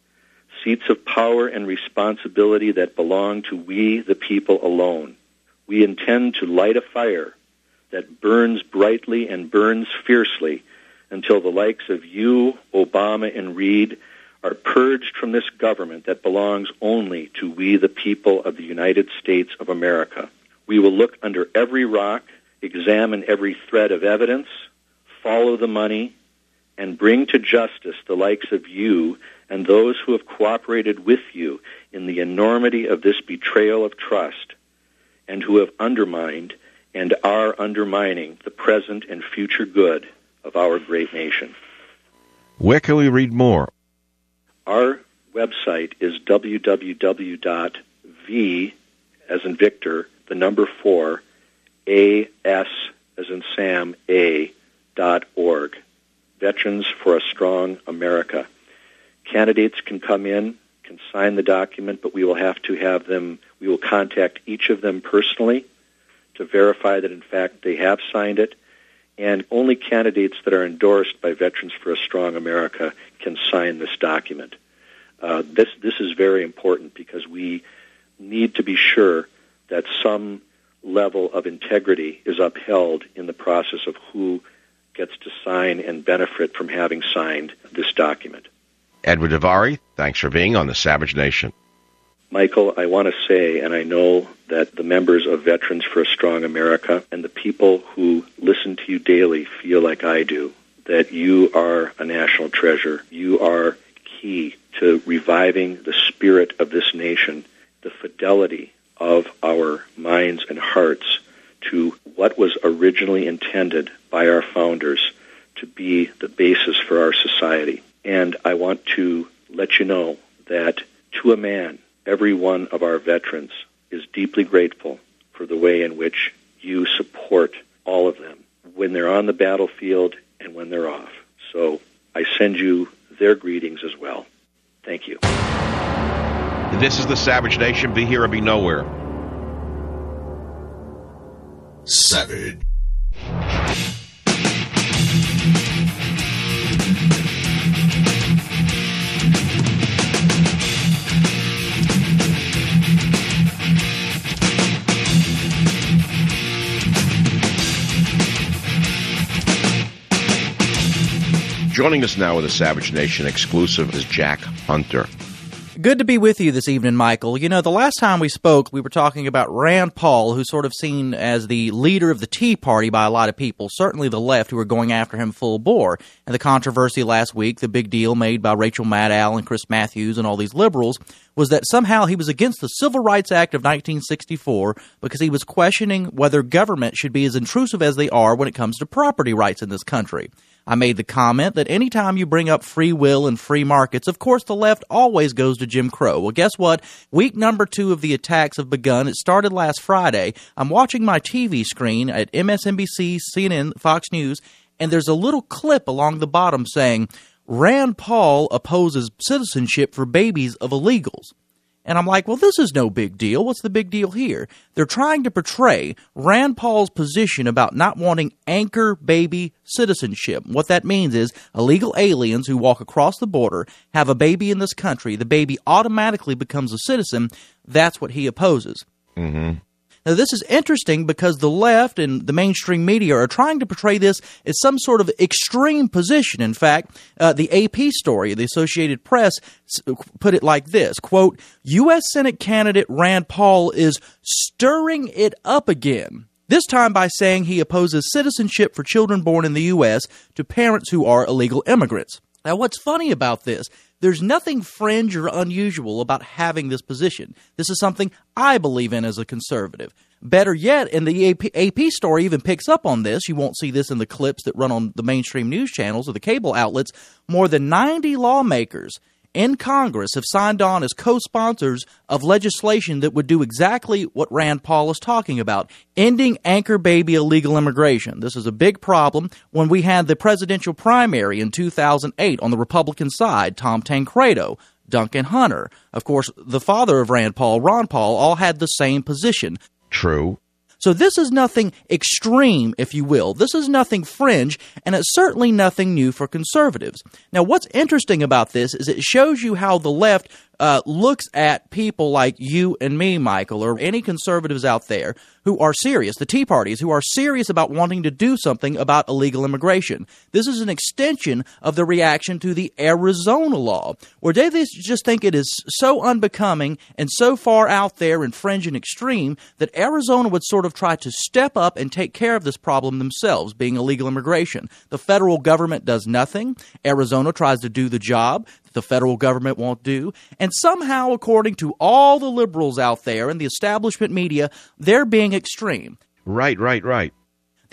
seats of power and responsibility that belong to we, the people, alone. We intend to light a fire that burns brightly and burns fiercely until the likes of you, Obama, and Reid are purged from this government that belongs only to we, the people of the United States of America. We will look under every rock, examine every thread of evidence, follow the money, and bring to justice the likes of you and those who have cooperated with you in the enormity of this betrayal of trust and who have undermined and are undermining the present and future good of our great nation. Where can we read more? Our website is w w w dot v as in Victor, the number four, A S as in Sam, A dot org. Veterans for a Strong America. Candidates can come in, can sign the document, but we will have to have them, we will contact each of them personally to verify that, in fact, they have signed it. And only candidates that are endorsed by Veterans for a Strong America can sign this document. Uh, this this is very important because we need to be sure that some level of integrity is upheld in the process of who gets to sign and benefit from having signed this document. Edward Davari, thanks for being on the Savage Nation. Michael, I want to say, and I know that the members of Veterans for a Strong America and the people who listen to you daily feel like I do, that you are a national treasure. You are key to reviving the spirit of this nation, the fidelity of our minds and hearts to what was originally intended by our founders to be the basis for our society. And I want to let you know that to a man, every one of our veterans is deeply grateful for the way in which you support all of them when they're on the battlefield and when they're off. So I send you their greetings as well. Thank you. This is the Savage Nation. Be here or be nowhere. Savage. Joining us now with a Savage Nation exclusive is Jack Hunter. Good to be with you this evening, Michael. You know, the last time we spoke, we were talking about Rand Paul, who's sort of seen as the leader of the Tea Party by a lot of people, certainly the left, who are going after him full bore. And the controversy last week, the big deal made by Rachel Maddow and Chris Matthews and all these liberals, was that somehow he was against the Civil Rights Act of nineteen sixty-four because he was questioning whether government should be as intrusive as they are when it comes to property rights in this country. I made the comment that anytime you bring up free will and free markets, of course the left always goes to Jim Crow. Well, guess what? Week number two of the attacks have begun. It started last Friday. I'm watching my T V screen at M S N B C, C N N, Fox News, and there's a little clip along the bottom saying, Rand Paul opposes citizenship for babies of illegals. And I'm like, well, this is no big deal. What's the big deal here? They're trying to portray Rand Paul's position about not wanting anchor baby citizenship. What that means is illegal aliens who walk across the border, have a baby in this country, the baby automatically becomes a citizen. That's what he opposes. Mm-hmm. Now, this is interesting because the left and the mainstream media are trying to portray this as some sort of extreme position. In fact, uh, the A P story, the Associated Press, put it like this, quote, U S Senate candidate Rand Paul is stirring it up again, this time by saying he opposes citizenship for children born in the U S to parents who are illegal immigrants. Now, what's funny about this, there's nothing fringe or unusual about having this position. This is something I believe in as a conservative. Better yet, and the A P, A P story even picks up on this, you won't see this in the clips that run on the mainstream news channels or the cable outlets, more than ninety lawmakers in Congress have signed on as co-sponsors of legislation that would do exactly what Rand Paul is talking about, ending anchor baby illegal immigration. This is a big problem. When we had the presidential primary in two thousand eight on the Republican side, Tom Tancredo, Duncan Hunter, of course, the father of Rand Paul, Ron Paul, all had the same position. True. So this is nothing extreme, if you will. This is nothing fringe, and it's certainly nothing new for conservatives. Now, what's interesting about this is it shows you how the left uh, looks at people like you and me, Michael, or any conservatives out there who are serious, the Tea Parties, who are serious about wanting to do something about illegal immigration. This is an extension of the reaction to the Arizona law, where they just think it is so unbecoming and so far out there and fringe and extreme that Arizona would sort of try to step up and take care of this problem themselves, being illegal immigration. The federal government does nothing. Arizona tries to do the job the federal government won't do. And somehow, according to all the liberals out there and the establishment media, they're being extreme. Right, right, right.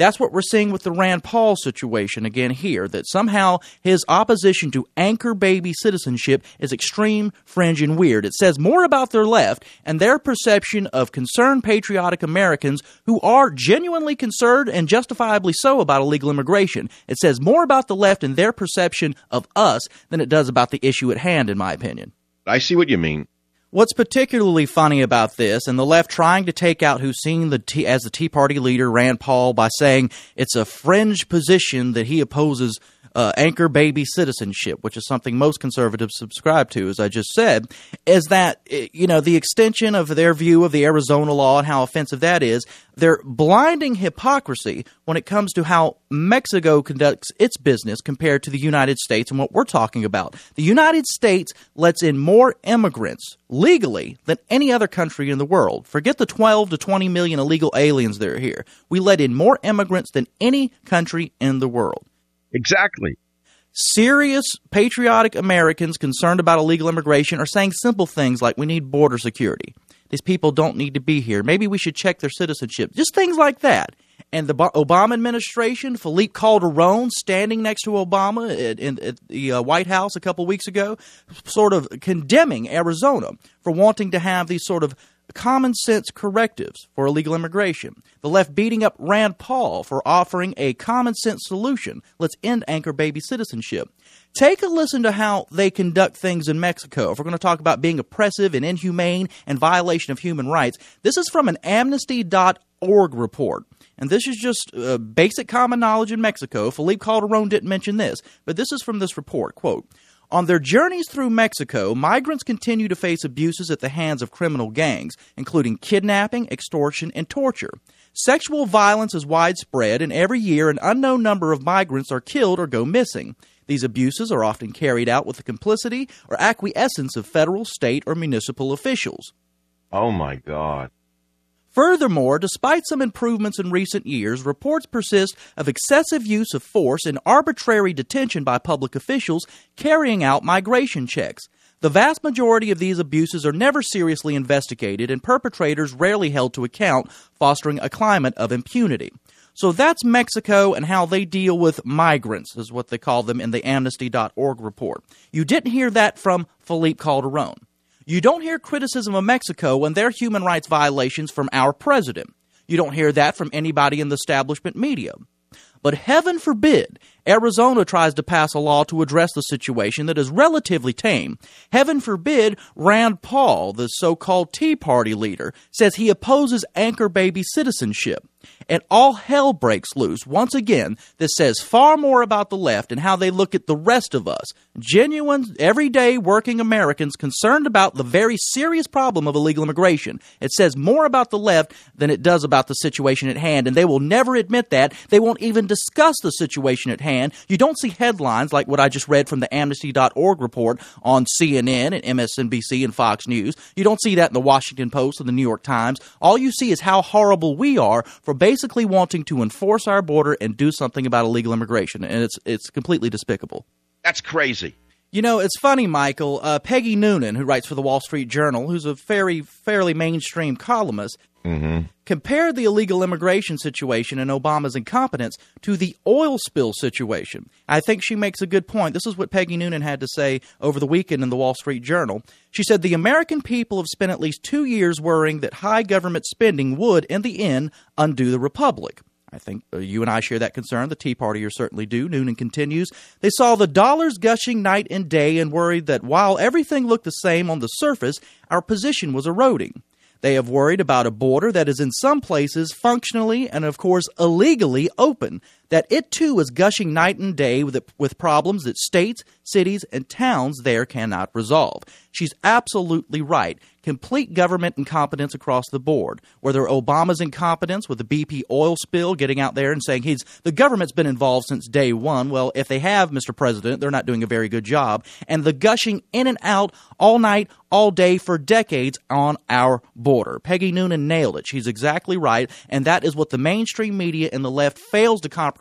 That's what we're seeing with the Rand Paul situation again here, that somehow his opposition to anchor baby citizenship is extreme, fringe, and weird. It says more about their left and their perception of concerned patriotic Americans who are genuinely concerned and justifiably so about illegal immigration. It says more about the left and their perception of us than it does about the issue at hand, in my opinion. I see what you mean. What's particularly funny about this, and the left trying to take out who's seen the Tea, as the Tea Party leader, Rand Paul, by saying it's a fringe position that he opposes uh, anchor baby citizenship, which is something most conservatives subscribe to, as I just said, is that, you know, the extension of their view of the Arizona law and how offensive that is, their blinding hypocrisy when it comes to how Mexico conducts its business compared to the United States and what we're talking about. The United States lets in more immigrants legally than any other country in the world. Forget the twelve to twenty million illegal aliens that are here. We let in more immigrants than any country in the world. Exactly. Serious, patriotic Americans concerned about illegal immigration are saying simple things like we need border security. These people don't need to be here. Maybe we should check their citizenship. Just things like that. And the Obama administration, Felipe Calderon, standing next to Obama at, in, at the uh, White House a couple weeks ago, sort of condemning Arizona for wanting to have these sort of common sense correctives for illegal immigration. The left beating up Rand Paul for offering a common sense solution. Let's end anchor baby citizenship. Take a listen to how they conduct things in Mexico. If we're going to talk about being oppressive and inhumane and violation of human rights, this is from an amnesty dot org report. And this is just uh, basic common knowledge in Mexico. Felipe Calderon didn't mention this, but this is from this report. Quote, on their journeys through Mexico, migrants continue to face abuses at the hands of criminal gangs, including kidnapping, extortion, and torture. Sexual violence is widespread, and every year an unknown number of migrants are killed or go missing. These abuses are often carried out with the complicity or acquiescence of federal, state, or municipal officials. Oh, my God. Furthermore, despite some improvements in recent years, reports persist of excessive use of force and arbitrary detention by public officials carrying out migration checks. The vast majority of these abuses are never seriously investigated and perpetrators rarely held to account, fostering a climate of impunity. So that's Mexico and how they deal with migrants, is what they call them in the amnesty dot org report. You didn't hear that from Felipe Calderon. You don't hear criticism of Mexico and their human rights violations from our president. You don't hear that from anybody in the establishment media. But heaven forbid Arizona tries to pass a law to address the situation that is relatively tame. Heaven forbid Rand Paul, the so-called Tea Party leader, says he opposes anchor baby citizenship. And all hell breaks loose. Once again, this says far more about the left and how they look at the rest of us, genuine, everyday working Americans concerned about the very serious problem of illegal immigration. It says more about the left than it does about the situation at hand, and they will never admit that. They won't even discuss the situation at hand. You don't see headlines like what I just read from the amnesty dot org report on C N N and M S N B C and Fox News. You don't see that in the Washington Post or the New York Times. All you see is how horrible we are for basically wanting to enforce our border and do something about illegal immigration, and it's it's completely despicable. That's crazy. You know, it's funny, Michael. Uh, Peggy Noonan, who writes for the Wall Street Journal, who's a very fairly mainstream columnist, mm-hmm. compared the illegal immigration situation and Obama's incompetence to the oil spill situation. I think she makes a good point. This is what Peggy Noonan had to say over the weekend in the Wall Street Journal. She said, the American people have spent at least two years worrying that high government spending would, in the end, undo the republic. I think uh, you and I share that concern. The Tea Partiers certainly do. Noonan continues, they saw the dollars gushing night and day and worried that while everything looked the same on the surface, our position was eroding. They have worried about a border that is in some places functionally and, of course, illegally open, that it too is gushing night and day with, with problems that states, cities, and towns there cannot resolve. She's absolutely right. Complete government incompetence across the board. Whether Obama's incompetence with the B P oil spill, getting out there and saying he's the government's been involved since day one. Well, if they have, Mister President, they're not doing a very good job. And the gushing in and out all night, all day for decades on our border. Peggy Noonan nailed it. She's exactly right. And that is what the mainstream media and the left fails to comprehend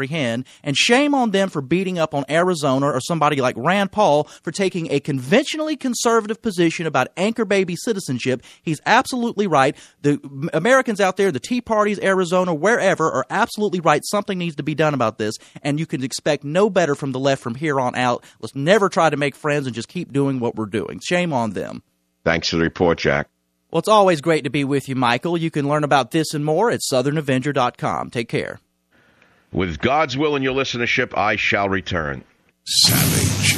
apprehend, and shame on them for beating up on Arizona or somebody like Rand Paul for taking a conventionally conservative position about anchor baby citizenship. He's absolutely right. The Americans out there, the Tea Parties, Arizona, wherever, are absolutely right. Something needs to be done about this, and you can expect no better from the left from here on out. Let's never try to make friends and just keep doing what we're doing. Shame on them. Thanks for the report, Jack. Well, it's always great to be with you, Michael. You can learn about this and more at southern avenger dot com. Take care. With God's will in your listenership, I shall return. Savage.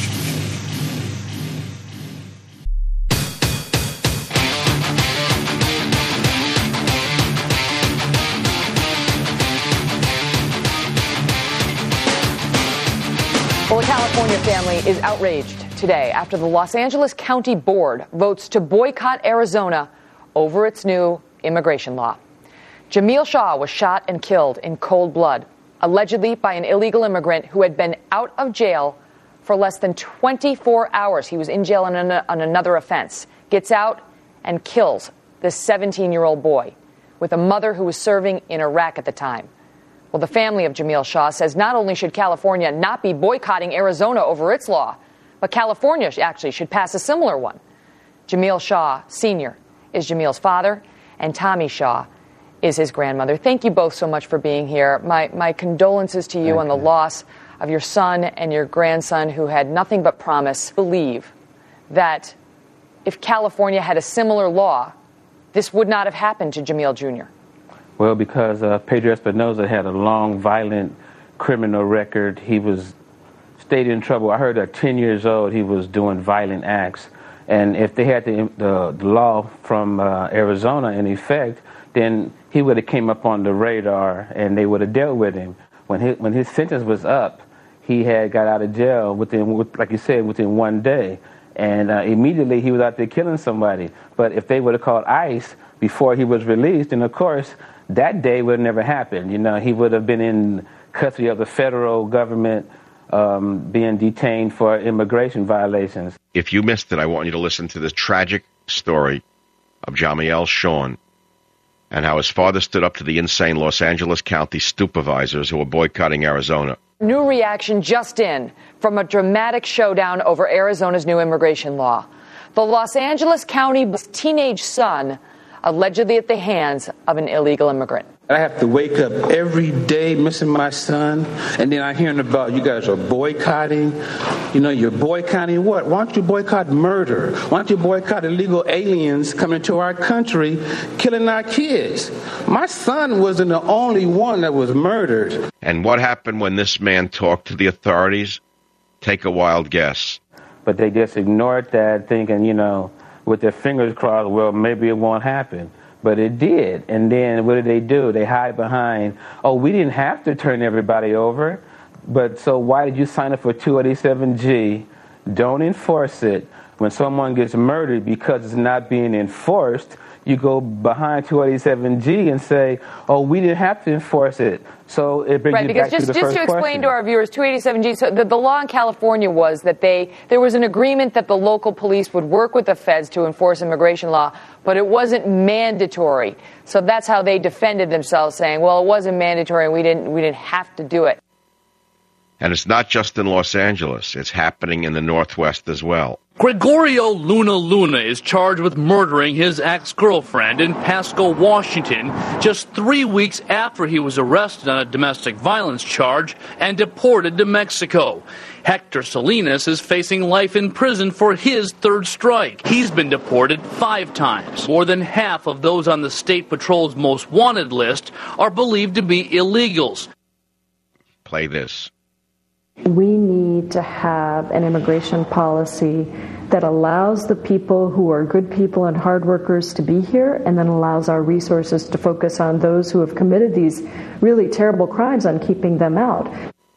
Well, a California family is outraged today after the Los Angeles County Board votes to boycott Arizona over its new immigration law. Jamil Shaw was shot and killed in cold blood, allegedly by an illegal immigrant who had been out of jail for less than twenty-four hours. He was in jail on, an, on another offense, gets out and kills this seventeen-year-old boy with a mother who was serving in Iraq at the time. Well, the family of Jamil Shaw says not only should California not be boycotting Arizona over its law, but California actually should pass a similar one. Jamil Shaw Senior is Jamil's father, and Tommy Shaw is his grandmother. Thank you both so much for being here. My, my condolences to you Thank on the you. loss of your son and your grandson who had nothing but promise. Believe that if California had a similar law, this would not have happened to Jamil Junior Well, because uh, Pedro Espinoza had a long, violent criminal record. He was stayed in trouble. I heard at ten years old he was doing violent acts. And if they had the, the, the law from uh, Arizona in effect, then he would have came up on the radar and they would have dealt with him. When his, when his sentence was up, he had got out of jail within, like you said, within one day. And uh, immediately he was out there killing somebody. But if they would have called ICE before he was released, then of course that day would have never happened. You know, he would have been in custody of the federal government, um, being detained for immigration violations. If you missed it, I want you to listen to the tragic story of Jamiel Shawn and how his father stood up to the insane Los Angeles County supervisors who were boycotting Arizona. New reaction just in from a dramatic showdown over Arizona's new immigration law. The Los Angeles County teenage son allegedly at the hands of an illegal immigrant. I have to wake up every day missing my son, and then I'm hearing about you guys are boycotting. You know, you're boycotting what? Why don't you boycott murder? Why don't you boycott illegal aliens coming to our country, killing our kids? My son wasn't the only one that was murdered. And what happened when this man talked to the authorities? Take a wild guess. But they just ignored that, thinking, you know, with their fingers crossed, well, maybe it won't happen. But it did. And then what did they do? They hide behind, oh, we didn't have to turn everybody over. But so why did you sign up for two eighty-seven G? Don't enforce it. When someone gets murdered because it's not being enforced, you go behind two eighty-seven G and say, oh, we didn't have to enforce it. So it brings right, you back just, to the just first to explain question. to our viewers, two eighty-seven G, so the, the law in California was that they there was an agreement that the local police would work with the feds to enforce immigration law, but it wasn't mandatory. So that's how they defended themselves, saying, well, it wasn't mandatory and we didn't we didn't have to do it. And it's not just in Los Angeles. It's happening in the Northwest as well. Gregorio Luna Luna is charged with murdering his ex-girlfriend in Pasco, Washington, just three weeks after he was arrested on a domestic violence charge and deported to Mexico. Hector Salinas is facing life in prison for his third strike. He's been deported five times. More than half of those on the State Patrol's most wanted list are believed to be illegals. Play this. We need to have an immigration policy that allows the people who are good people and hard workers to be here, and then allows our resources to focus on those who have committed these really terrible crimes on keeping them out.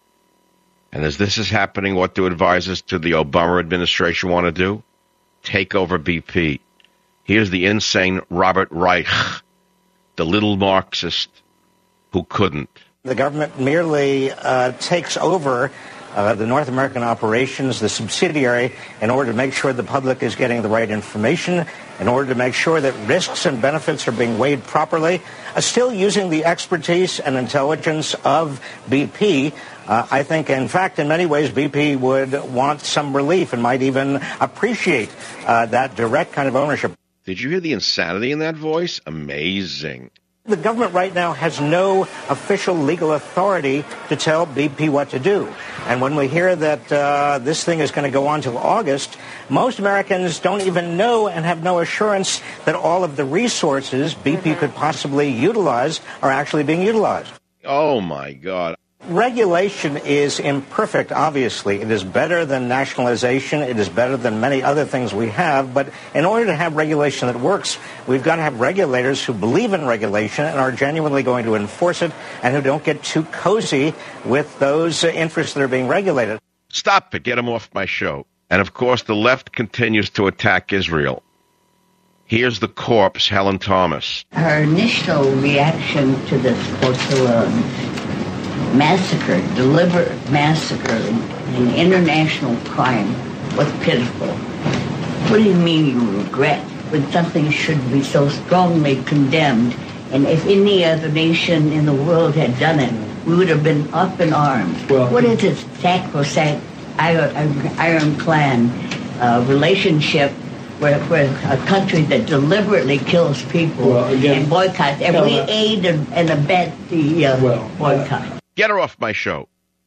And as this is happening, what do advisors to the Obama administration want to do? Take over B P. Here's the insane Robert Reich, the little Marxist who couldn't. The government merely uh, takes over uh, the North American operations, the subsidiary, in order to make sure the public is getting the right information, in order to make sure that risks and benefits are being weighed properly, uh, still using the expertise and intelligence of B P. Uh, I think, in fact, in many ways, B P would want some relief and might even appreciate uh, that direct kind of ownership. Did you hear the insanity in that voice? Amazing. The government right now has no official legal authority to tell B P what to do. And when we hear that uh, this thing is going to go on till August, most Americans don't even know and have no assurance that all of the resources B P could possibly utilize are actually being utilized. Oh, my God. Regulation is imperfect, obviously. It is better than nationalization. It is better than many other things we have. But in order to have regulation that works, we've got to have regulators who believe in regulation and are genuinely going to enforce it and who don't get too cozy with those uh, interests that are being regulated. Stop it. Get them off my show. And, of course, the left continues to attack Israel. Here's the corpse, Helen Thomas. Her initial reaction to this Portillo massacre, deliberate massacre, an international crime, was pitiful. What do you mean you regret when something should be so strongly condemned? And if any other nation in the world had done it, we would have been up in arms. Well, what is this sacrosanct Iron, ironclad uh, relationship where, where a country that deliberately kills people well, again, and boycotts, and we aid and, and abet the uh, well, boycott? Get her off my show.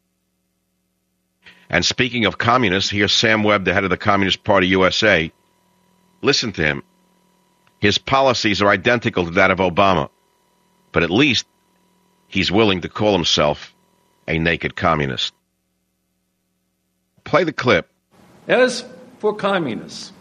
And speaking of communists, here's Sam Webb, the head of the Communist Party U S A. Listen to him. His policies are identical to that of Obama, but at least he's willing to call himself a naked communist. Play the clip. As for communists,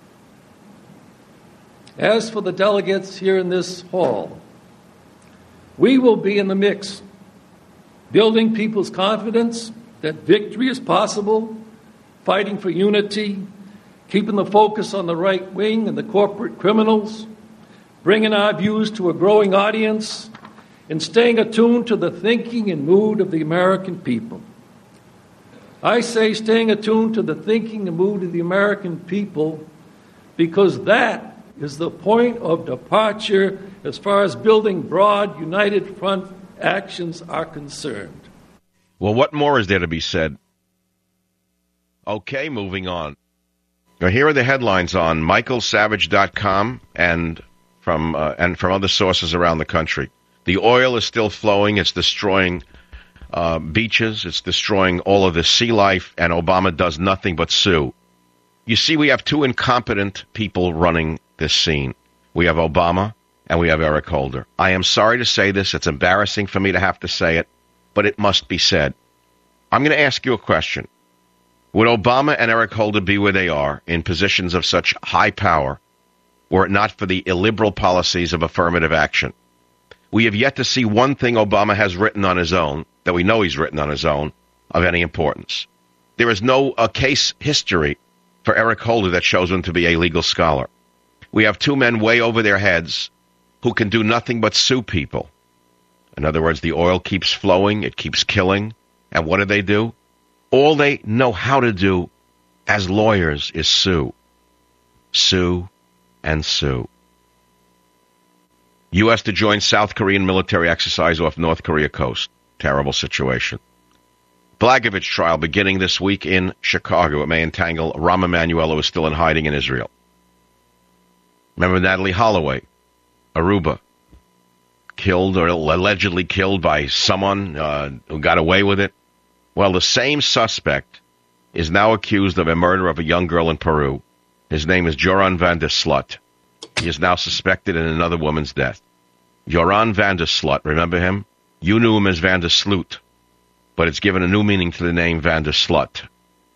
as for the delegates here in this hall, we will be in the mix, building people's confidence that victory is possible, fighting for unity, keeping the focus on the right wing and the corporate criminals, bringing our views to a growing audience, and staying attuned to the thinking and mood of the American people. I say staying attuned to the thinking and mood of the American people because that is the point of departure as far as building broad, united front actions are concerned. Well, what more is there to be said? Okay, moving on. Now, here are the headlines on Michael Savage dot com and from uh, and from other sources around the country. The oil is still flowing. It's destroying uh, beaches. It's destroying all of the sea life, and Obama does nothing but sue. You see, we have two incompetent people running this scene. We have Obama, and we have Eric Holder. I am sorry to say this. It's embarrassing for me to have to say it, but it must be said. I'm going to ask you a question. Would Obama and Eric Holder be where they are in positions of such high power were it not for the illiberal policies of affirmative action? We have yet to see one thing Obama has written on his own, that we know he's written on his own, of any importance. There is no uh, case history for Eric Holder that shows him to be a legal scholar. We have two men way over their heads who can do nothing but sue people. In other words, the oil keeps flowing, it keeps killing, and what do they do? All they know how to do as lawyers is sue. Sue and sue. U S to join South Korean military exercise off North Korea coast. Terrible situation. Blagojevich trial beginning this week in Chicago. It may entangle Rahm Emanuel, who is still in hiding in Israel. Remember Natalie Holloway, Aruba, killed or allegedly killed by someone uh, who got away with it? Well, the same suspect is now accused of a murder of a young girl in Peru. His name is Joran van der Slut. He is now suspected in another woman's death. Joran van der Slut, remember him? You knew him as Van der Sloot, but it's given a new meaning to the name Van der Slut.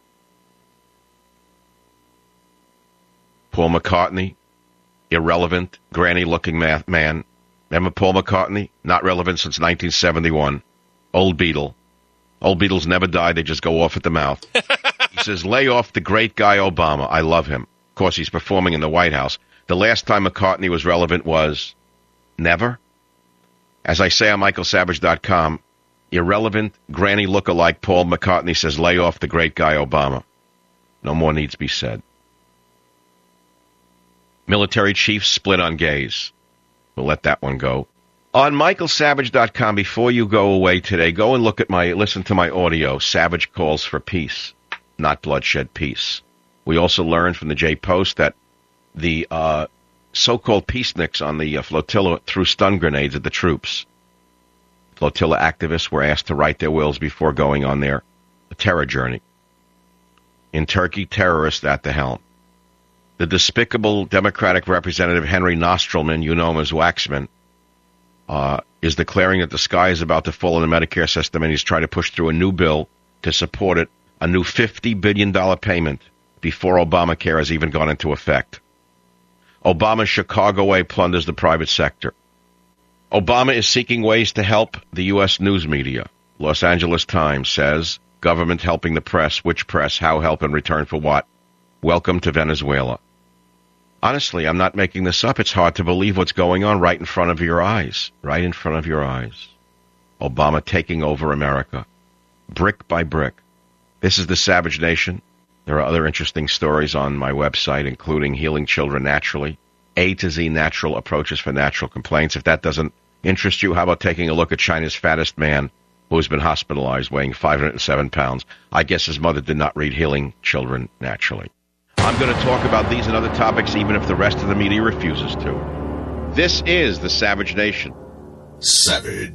Paul McCartney, irrelevant, granny-looking man. Remember Paul McCartney? Not relevant since nineteen seventy-one. Old Beatle. Old Beatles never die. They just go off at the mouth. He says, lay off the great guy Obama. I love him. Of course, he's performing in the White House. The last time McCartney was relevant was never. As I say on Michael Savage dot com, Irrelevant, granny look-alike Paul McCartney says, lay off the great guy Obama. No more needs be said. Military chiefs split on gays. We'll let that one go. On michael savage dot com, before you go away today, go and look at my, listen to my audio, Savage Calls for Peace, not bloodshed, peace. We also learned from the J-Post that the uh, so-called peaceniks on the uh, flotilla threw stun grenades at the troops. Flotilla activists were asked to write their wills before going on their terror journey. In Turkey, terrorists at the helm. The despicable Democratic Representative Henry Nostrelman, you know him as Waxman, uh, is declaring that the sky is about to fall in the Medicare system, and he's trying to push through a new bill to support it, a new fifty billion dollars payment before Obamacare has even gone into effect. Obama's Chicago way plunders the private sector. Obama is seeking ways to help the U S news media. Los Angeles Times says, government helping the press. Which press? How help in return for what? Welcome to Venezuela. Honestly, I'm not making this up. It's hard to believe what's going on right in front of your eyes. Right in front of your eyes. Obama taking over America. Brick by brick. This is the Savage Nation. There are other interesting stories on my website, including Healing Children Naturally, A to Z Natural Approaches for Natural Complaints. If that doesn't interest you, how about taking a look at China's fattest man who has been hospitalized, weighing five hundred seven pounds? I guess his mother did not read Healing Children Naturally. I'm going to talk about these and other topics even if the rest of the media refuses to. This is the Savage Nation. Savage.